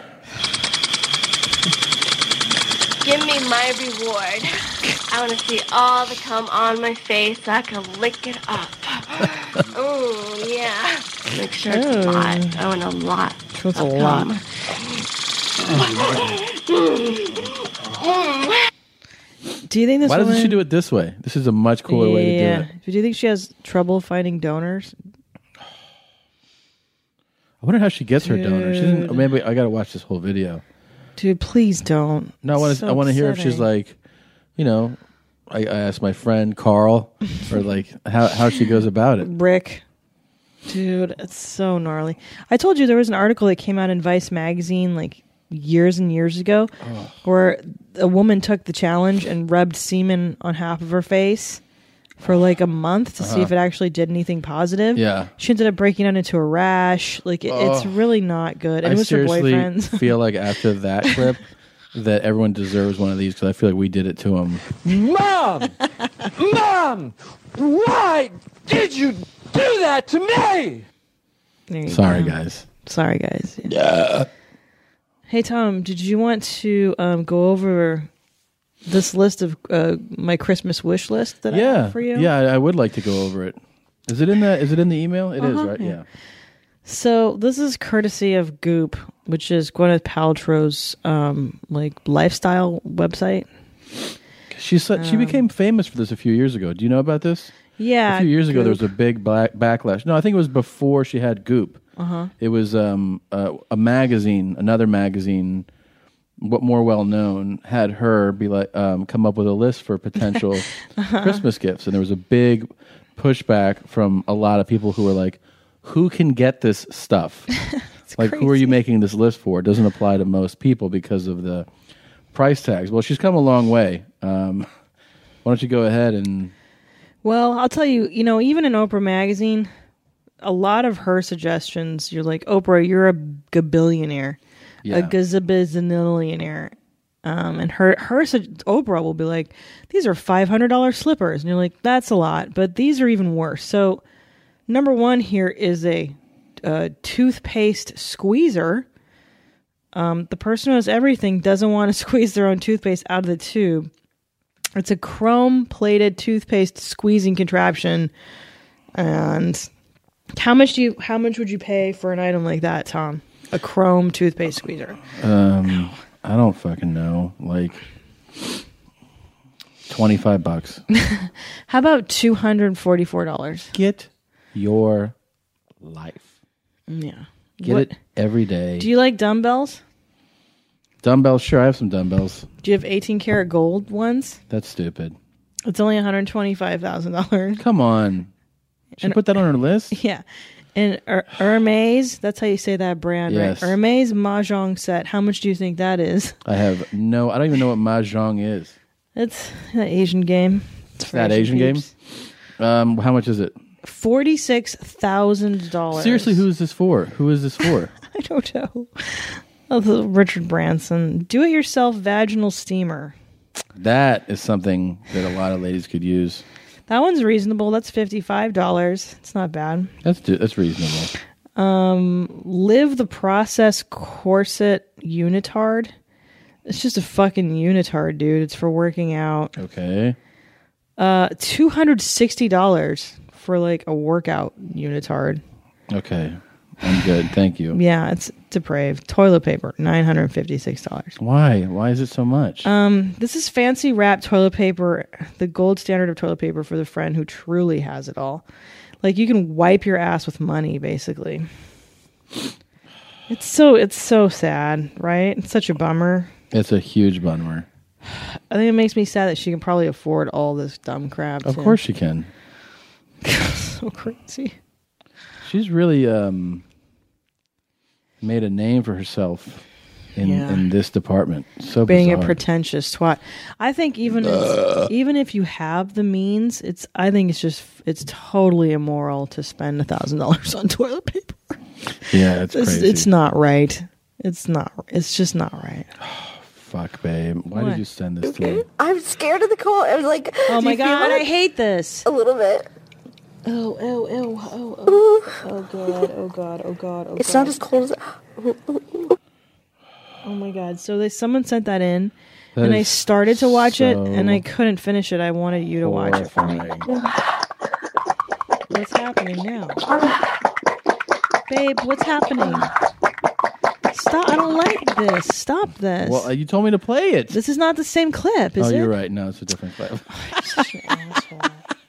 Give me my reward. I want to see all the cum on my face so I can lick it up. Oh, yeah. Make sure it's a lot. I want a lot. That's a lot. Do you think this Why doesn't woman... she do it this way? This is a much cooler way to do it. Do you think she has trouble finding donors? I wonder how she gets her donors. She didn't, Dude. maybe I got to watch this whole video. Dude, please don't. No, I want It's to. so I want to hear if she's upsetting. like, you know, I asked my friend Carl, or like how she goes about it. Rick. Dude, it's so gnarly. I told you there was an article that came out in Vice magazine like years and years ago where a woman took the challenge and rubbed semen on half of her face for like a month to see if it actually did anything positive. Yeah. She ended up breaking out into a rash. Like it's really not good. And I it was her seriously boyfriend's. feel like after that clip that everyone deserves one of these because I feel like we did it to him. Mom! Mom! Why did you do that to me? There you Sorry, go. guys. Sorry, guys. Yeah. Hey, Tom, did you want to go over this list of my Christmas wish list that I have for you? Yeah, I would like to go over it. Is it in the email? It is, right? Yeah. So this is courtesy of Goop, which is Gwyneth Paltrow's lifestyle website. She became famous for this a few years ago. Do you know about this? Yeah, a few years ago there was Goop. a big backlash. No, I think it was before she had Goop. Uh-huh. It was a magazine, another magazine, what more well known, had her be like come up with a list for potential Christmas gifts, and there was a big pushback from a lot of people who were like, "Who can get this stuff? Like, who are you making this list for? It doesn't apply to most people because of the price tags." Well, she's come a long way. Why don't you go ahead and? Well, I'll tell you, even in Oprah magazine, a lot of her suggestions, you're like, Oprah, you're a gabillionaire, a gazabizillionaire. And Oprah will be like, these are $500 slippers. And you're like, that's a lot, but these are even worse. So number one here is a toothpaste squeezer. The person who has everything doesn't want to squeeze their own toothpaste out of the tube. It's a chrome-plated toothpaste squeezing contraption. And how much would you pay for an item like that, Tom? A chrome toothpaste squeezer. I don't fucking know. Like $25. How about $244? Get your life. Yeah. Get it every day. Do you like dumbbells? Dumbbells? Sure, I have some dumbbells. Do you have 18 karat gold ones? That's stupid. It's only $125,000. Come on. Should put that on her list? Yeah. And Hermes, that's how you say that brand, Yes. right? Hermes Mahjong set. How much do you think that is? I don't even know what Mahjong is. It's an Asian game. It's That Asian game? How much is it? $46,000. Seriously, who is this for? Who is this for? I don't know. Oh, Richard Branson. Do-it-yourself vaginal steamer. That is something that a lot of ladies could use. That one's reasonable. That's $55. It's not bad. That's reasonable. Live the Process corset unitard. It's just a fucking unitard, dude. It's for working out. Okay. $260 for like a workout unitard. Okay. I'm good. Thank you. Yeah, it's depraved. Toilet paper, $956. Why? Why is it so much? This is fancy wrap toilet paper, the gold standard of toilet paper for the friend who truly has it all. Like, you can wipe your ass with money, basically. It's so sad, right? It's such a bummer. It's a huge bummer. I think it makes me sad that she can probably afford all this dumb crap. Of course she can. So crazy. She's really made a name for herself in this department. So being bizarre. a pretentious twat. I think even if you have the means, it's totally immoral to spend $1,000 on toilet paper. Yeah, it's crazy. It's not right. It's just not right. Fuck, babe. Why What? did you send this to me? I'm scared of the cold. I was like, Oh do my you feel god, it? I hate this. A little bit. Oh god, oh god, oh god, oh It's god. not as cold as. Oh my god. So someone sent that in, That and I is started to watch it, so and I couldn't finish it. I wanted you to watch it for me. What's happening now? Babe, what's happening? Stop. I don't like this. Stop this. Well, you told me to play it. This is not the same clip, is it? You're right. No, it's a different clip. You're such an asshole.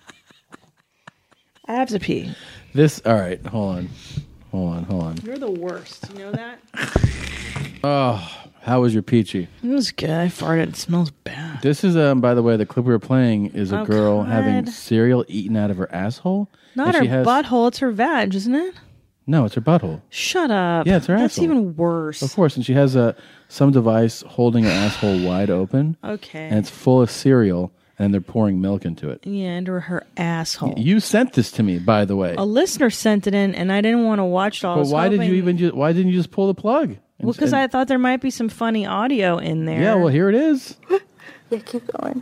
I have to pee. All right. Hold on. You're the worst. You know that? Oh, how was your peachy? It was good. I farted. It smells bad. This is, by the way, the clip we were playing is a Oh, girl God. having cereal eaten out of her asshole. Not and her butthole. It's her vag, isn't it? No, it's her butthole. Shut up. Yeah, it's her That's asshole. even worse. Of course, and she has some device holding her asshole wide open. Okay. And it's full of cereal, and they're pouring milk into it. Yeah, into her asshole. You sent this to me, by the way. A listener sent it in, and I didn't want to watch it all. I But was why did you hoping- why didn't you just pull the plug? Well, because I thought there might be some funny audio in there. Yeah, well, here it is. Yeah, keep going.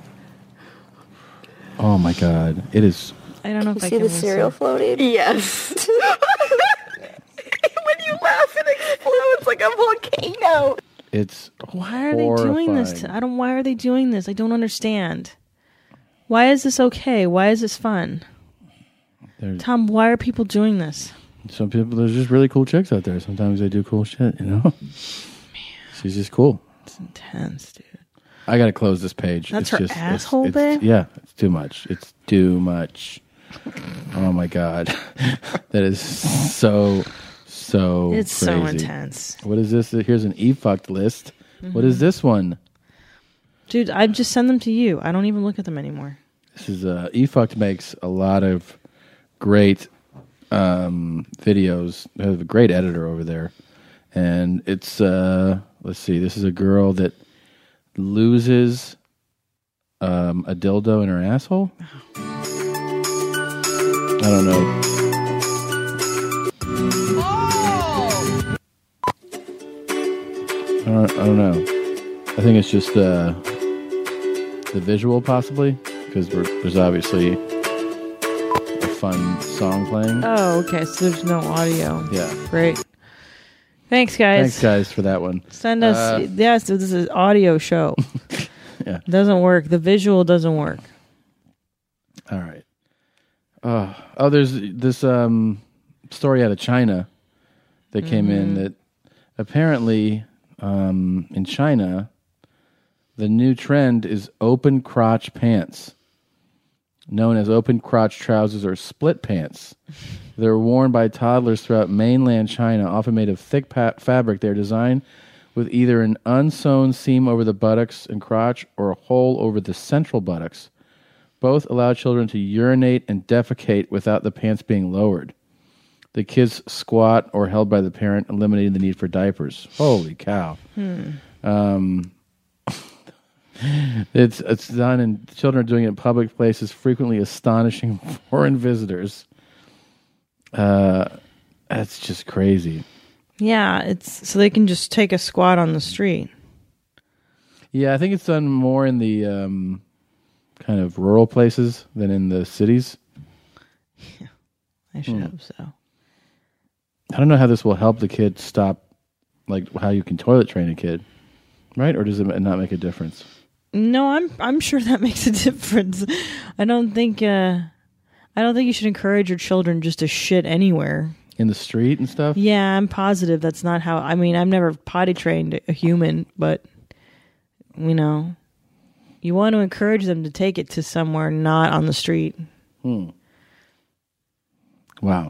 Oh my God, it is. I don't know Can if I you see can the cereal listen. floating? Yes. like a volcano. It's Why are they doing this? Why are they doing this? I don't understand. Why is this okay? Why is this fun? Tom, why are people doing this? Some people, there's just really cool chicks out there. Sometimes they do cool shit, you know? Man. She's just cool. It's intense, dude. I got to close this page. That's It's her just, asshole, it's, babe? Yeah, it's too much. It's too much. Oh, my God. That is so It's crazy. so intense. What is this? Here's an e-fucked list. What is this one? Dude, I just send them to you. I don't even look at them anymore. This is eFucked makes a lot of great videos. They have a great editor over there, and it's let's see. This is a girl that loses a dildo in her asshole. I don't know. I don't know. I think it's just the visual, possibly, because there's obviously a fun song playing. Oh, okay. So there's no audio. Yeah. Great. Thanks, guys. Thanks, guys, for that one. Send us. Yes, this is an audio show. Yeah. Doesn't work. The visual doesn't work. All right. Oh, there's this story out of China that came in that apparently in China, the new trend is open crotch pants, known as open crotch trousers or split pants. They're worn by toddlers throughout mainland China, often made of thick fabric. They're designed with either an unsewn seam over the buttocks and crotch or a hole over the central buttocks. Both allow children to urinate and defecate without the pants being lowered. The kids squat or held by the parent, eliminating the need for diapers. Holy cow. It's done, and children are doing it in public places, frequently astonishing foreign visitors. That's just crazy. Yeah, it's so they can just take a squat on the street. Yeah, I think it's done more in the kind of rural places than in the cities. Yeah, I should hope so. I don't know how this will help the kid stop, like how you can toilet train a kid, right? Or does it not make a difference? No, I'm sure that makes a difference. I don't think you should encourage your children just to shit anywhere. In the street and stuff? Yeah, I'm positive that's not how. I mean, I've never potty trained a human, but you know, you want to encourage them to take it to somewhere not on the street. Wow.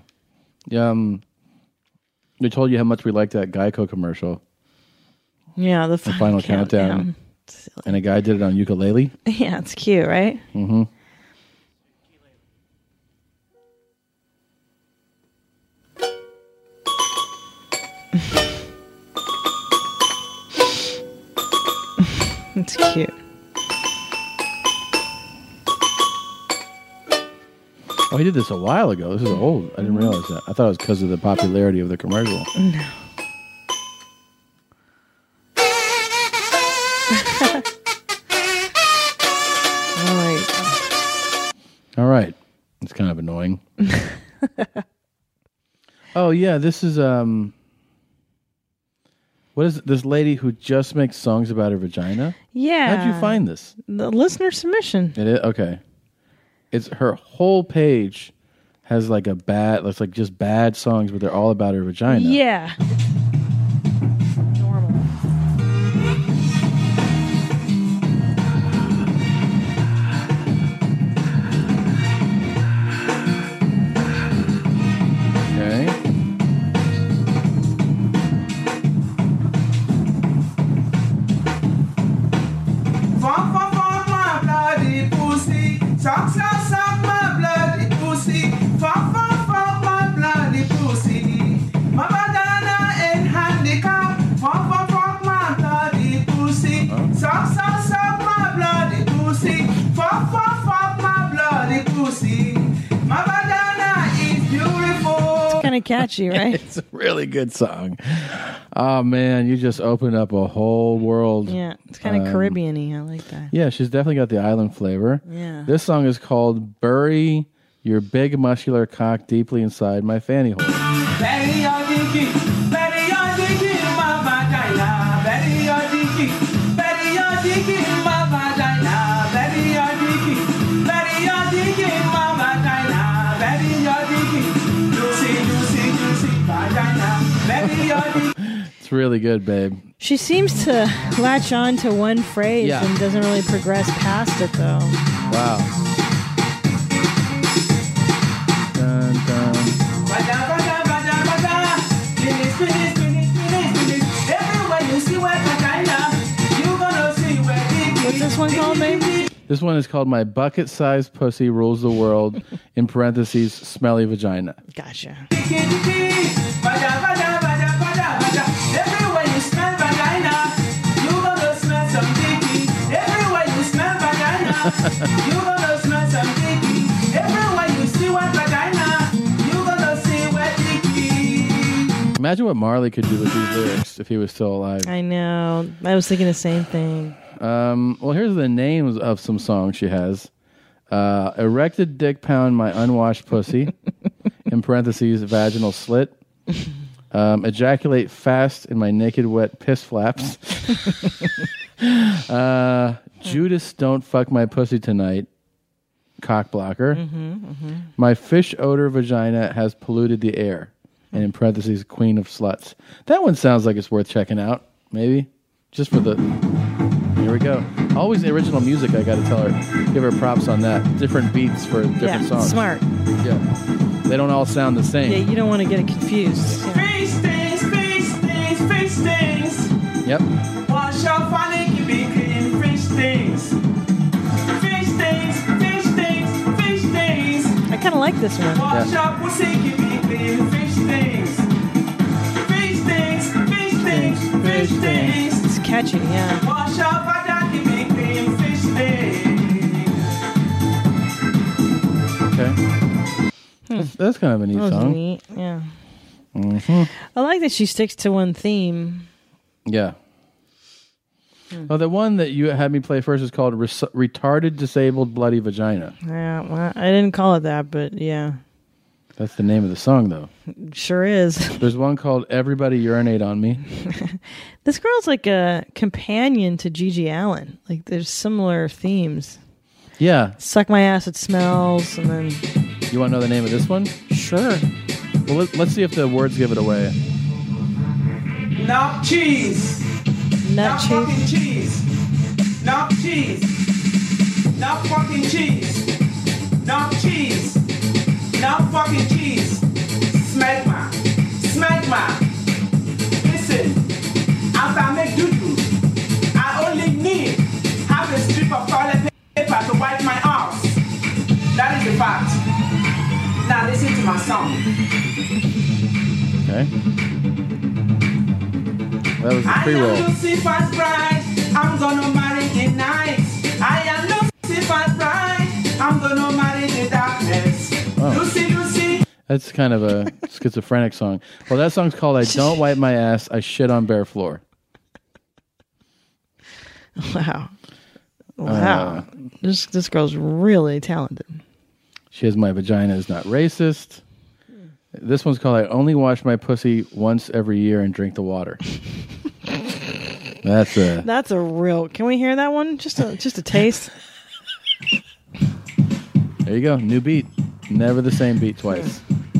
We told you how much we liked that Geico commercial. Yeah, the Final Countdown. And a guy did it on ukulele. Yeah, it's cute, right? Mm-hmm. It's cute. Oh, he did this a while ago. This is old. I didn't realize that. I thought it was because of the popularity of the commercial. No. All right. It's kind of annoying. Oh, yeah. This is, what is it? This lady who just makes songs about her vagina? Yeah. How'd you find this? The listener submission. It is? Okay. It's her whole page has like it's like just bad songs, but they're all about her vagina. Yeah. Suck, suck, suck my bloody pussy. Fuck, fuck, fuck my bloody pussy. My banana ain't handicap. Fuck, fuck, fuck my bloody pussy. Suck, suck, suck my bloody pussy. Fuck, fuck, fuck my bloody pussy. My banana is beautiful. It's kind of catchy, right? It's a really good song. Oh, man, you just opened up a whole world. Yeah, it's kind of Caribbean-y. I like that. Yeah, she's definitely got the island flavor. Yeah. This song is called Bury Your Big Muscular Cock Deeply Inside My Fanny Hole. Bury your dicky, my It's really good, babe. She seems to latch on to one phrase and doesn't really progress past it, though. Wow. Dun, dun. What's this one called, babe? This one is called My Bucket-Sized Pussy Rules the World, in parentheses, Smelly Vagina. Gotcha. Everywhere you smell vagina, you gonna smell some dicky. Everywhere you smell vagina, you gonna smell some dicky. Everywhere you see wet vagina, you gonna see wet dicky. Imagine what Marley could do with these lyrics if he was still alive. I know. I was thinking the same thing. Well, here's the names of some songs she has. Erected dick pound my unwashed pussy, in parentheses, vaginal slit. Ejaculate fast in my naked wet piss flaps. Judas don't fuck my pussy tonight. Cock blocker. My fish odor vagina has polluted the air. And in parentheses, queen of sluts. That one sounds like it's worth checking out. Maybe. Just for the... Here we go. Always the original music, I gotta tell her. Give her props on that. Different beats for different songs. Smart. Yeah. They don't all sound the same. Yeah, you don't want to get it confused. Yeah. Fish stings. Yep. Wash your funny, keep it clean. Fish stings. I kind of like this one. Wash your pussy, keep it clean. Fish stings. It's catchy, yeah. Wash your vagina, keep it clean. Fish stings. Okay. That's kind of a neat That was song. neat, yeah. Mm-hmm. I like that she sticks to one theme. Yeah. Oh, the one that you had me play first is called Retarded Disabled Bloody Vagina. Yeah, well, I didn't call it that, but yeah. That's the name of the song, though. Sure is. There's one called Everybody Urinate on Me. This girl's like a companion to Gigi Allen. Like, there's similar themes. Yeah. Suck my ass, it smells, and then... You want to know the name of this one? Sure. Well, let's see if the words give it away. Knock cheese. Nut fucking cheese. Knock cheese. Knock fucking cheese. Knock cheese. Knock fucking cheese. Smegma. Listen, after I make doo-doo, I only need half a strip of toilet paper to wipe my arse. That is the fact. Now listen to my song. Okay. That was the pre-roll. I am Lucifer's bride. I'm gonna marry the night. I am Lucifer's bride. I'm gonna marry the darkness. Oh. Lucy. That's kind of a schizophrenic song. Well, that song's called I Don't Wipe My Ass, I Shit on Bare Floor. Wow. This girl's really talented. She has My Vagina Is Not Racist. This one's called I Only Wash My Pussy Once Every Year and Drink the Water. That's a real... Can we hear that one? Just a taste. There you go. New beat. Never the same beat twice.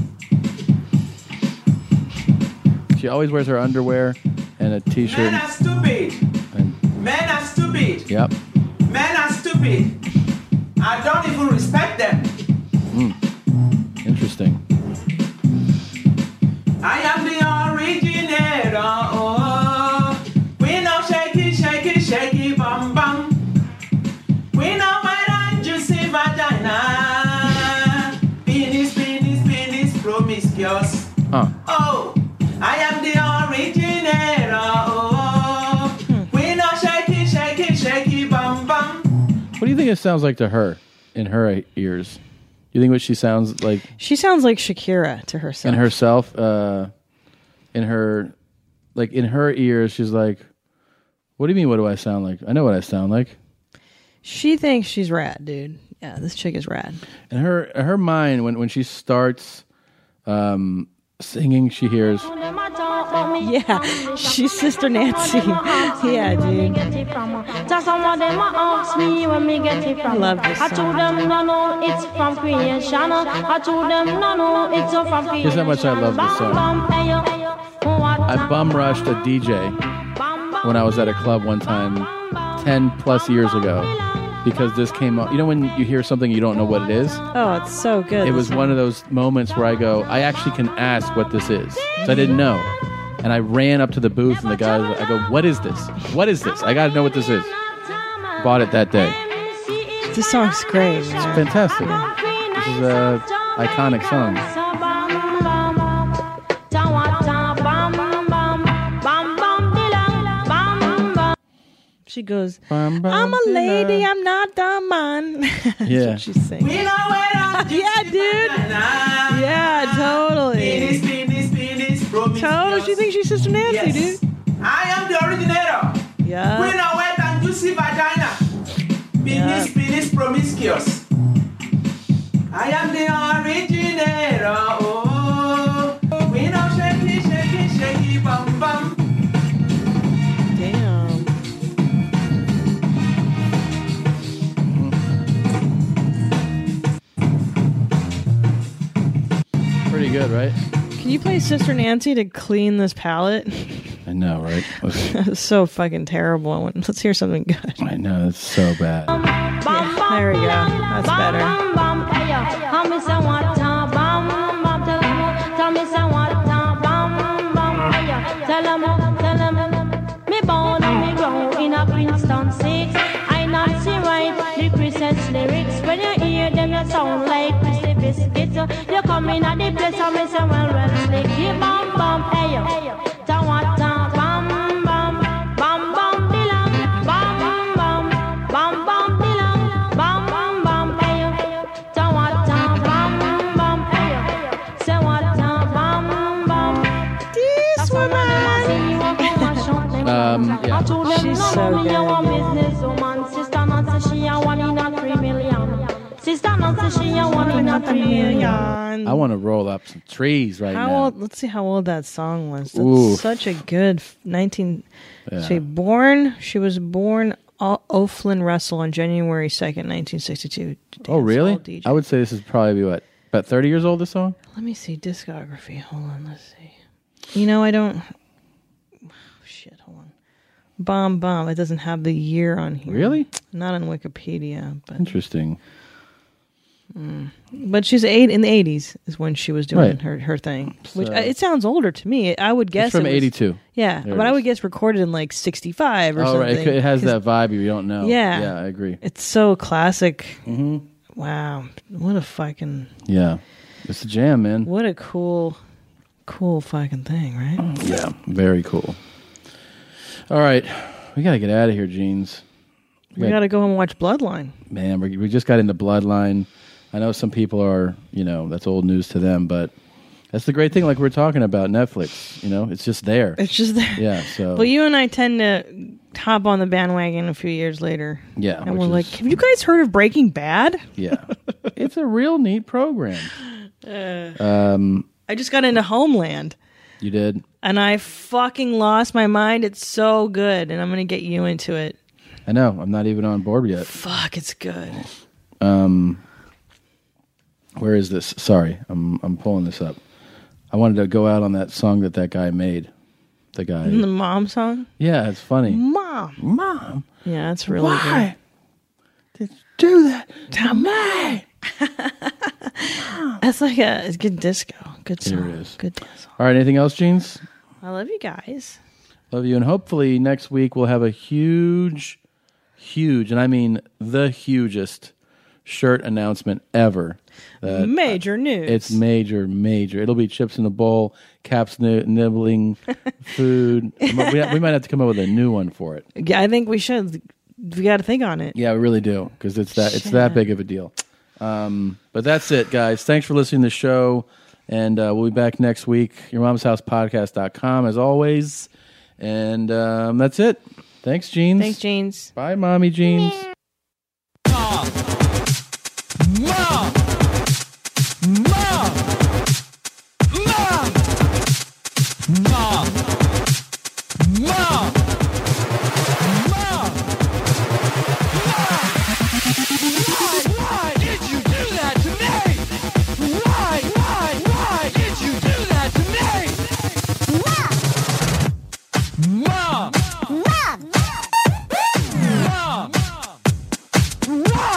She always wears her underwear and a t-shirt. Men are stupid. Men are stupid. Yep. Men are stupid. I don't even respect them. Interesting. I am the originator. Oh, we know shaky, bum bum. We know wet and juicy vagina. Penis, promiscuous. Oh, I am the originator. Oh, we know shaky, bum bum. What do you think it sounds like to her in her ears? You think what she sounds like? She sounds like Shakira to herself. In herself, in her ears, she's like, "What do you mean? What do I sound like? I know what I sound like." She thinks she's rad, dude. Yeah, this chick is rad. In her mind, when she starts singing, she hears. Yeah, she's Sister Nancy. Yeah, dude. I love this song. Here's how much I love this song. I bum rushed a DJ when I was at a club one time 10 plus years ago because this came up. You know when you hear something you don't know what it is? Oh, it's so good. It was one of those moments where I go, I actually can ask what this is. So I didn't know. And I ran up to the booth and the guy, I go, what is this? What is this? I got to know what this is. Bought it that day. This song's great. It's fantastic. This is an iconic song. She goes, I'm a lady, I'm not the man. That's Yeah. what she's saying. Yeah, dude. Yeah, totally. Totally. She thinks she's Sister Nancy, dude. I am the originator. Yeah. We know wet and juicy vagina. Penis, promiscuous. I am the originator. Oh, we know shaky, bum bum. Damn. Pretty good, right? Can you play Sister Nancy to clean this palate? I know, right? That's so fucking terrible. Let's hear something good. I know, it's so bad. Yeah, there we go. That's better. Me born and me grow in a Princeton 6. I not see right the Christmas lyrics. When you hear them, you sound like Chrissy Biscuits. You come in at the place and me say, well, slick. You bum bum, hey yo. Ta-wa-ta, bum bum, bum bum, bilang. Bum bum, bum bum, bilang. Bum bum, hey yo. Ta-wa-ta, bum bum, hey yo. Say what-ta, bum bum. This woman. Yeah. She's so good. I want to roll up some trees right How now. old? Let's see how old that song was. That's Oof. such a good 19. Yeah. She was born O'Flynn Russell on January 2nd, 1962. Oh, really? DJ. I would say this is probably, what, about 30 years old, this song? Let me see discography. Hold on, let's see. You know, I don't. Oh, shit, hold on. Bomb Bomb. It doesn't have the year on here. Really? Not on Wikipedia, but Interesting. but she's in the 80s is when she was doing Right. her thing. Which So- it sounds older to me. I would guess It's from it was- 82. Yeah, There but it I is. would guess recorded in like 65 or Oh, something. right. It has 'Cause- that vibe you don't know. Yeah. Yeah, I agree. It's so classic. Mm-hmm. Wow. What a fucking... Yeah. It's a jam, man. What a cool fucking thing, right? Yeah, very cool. All right. We got to get out of here, Jeans. We got to go home and watch Bloodline. Man, we just got into Bloodline. I know some people are, that's old news to them, but that's the great thing, like we're talking about Netflix. It's just there. It's just there. Yeah, so. Well, you and I tend to hop on the bandwagon a few years later. Yeah, And which we're is- like, have you guys heard of Breaking Bad? Yeah. It's a real neat program. I just got into Homeland. You did? And I fucking lost my mind. It's so good. And I'm going to get you into it. I know. I'm not even on board yet. Fuck, it's good. Where is this? Sorry, I'm pulling this up. I wanted to go out on that song that guy made. The guy. The mom song? Yeah, it's funny. Mom. Yeah, it's really Why good. did you do that to me? That's like it's good disco. Good song. Here it is. Good dance. All right, anything else, Jeans? I love you guys. Love you, and hopefully next week we'll have a huge, and I mean the hugest shirt announcement ever. Major news. It's major. It'll be chips in a bowl, Caps nibbling food. We might have to come up with a new one for it. Yeah, I think we should. We got to think on it. Yeah, we really do, because it's that big of a deal. But that's it, guys. Thanks for listening to the show, and we'll be back next week. YourMomsHousePodcast.com as always, and that's it. Thanks, Jeans. Thanks, Jeans. Bye, Mommy Jeans. Mom! Mom! Mom! Mom! Mom! Mom! Why did you do that to me? Why did you do that to me? Run!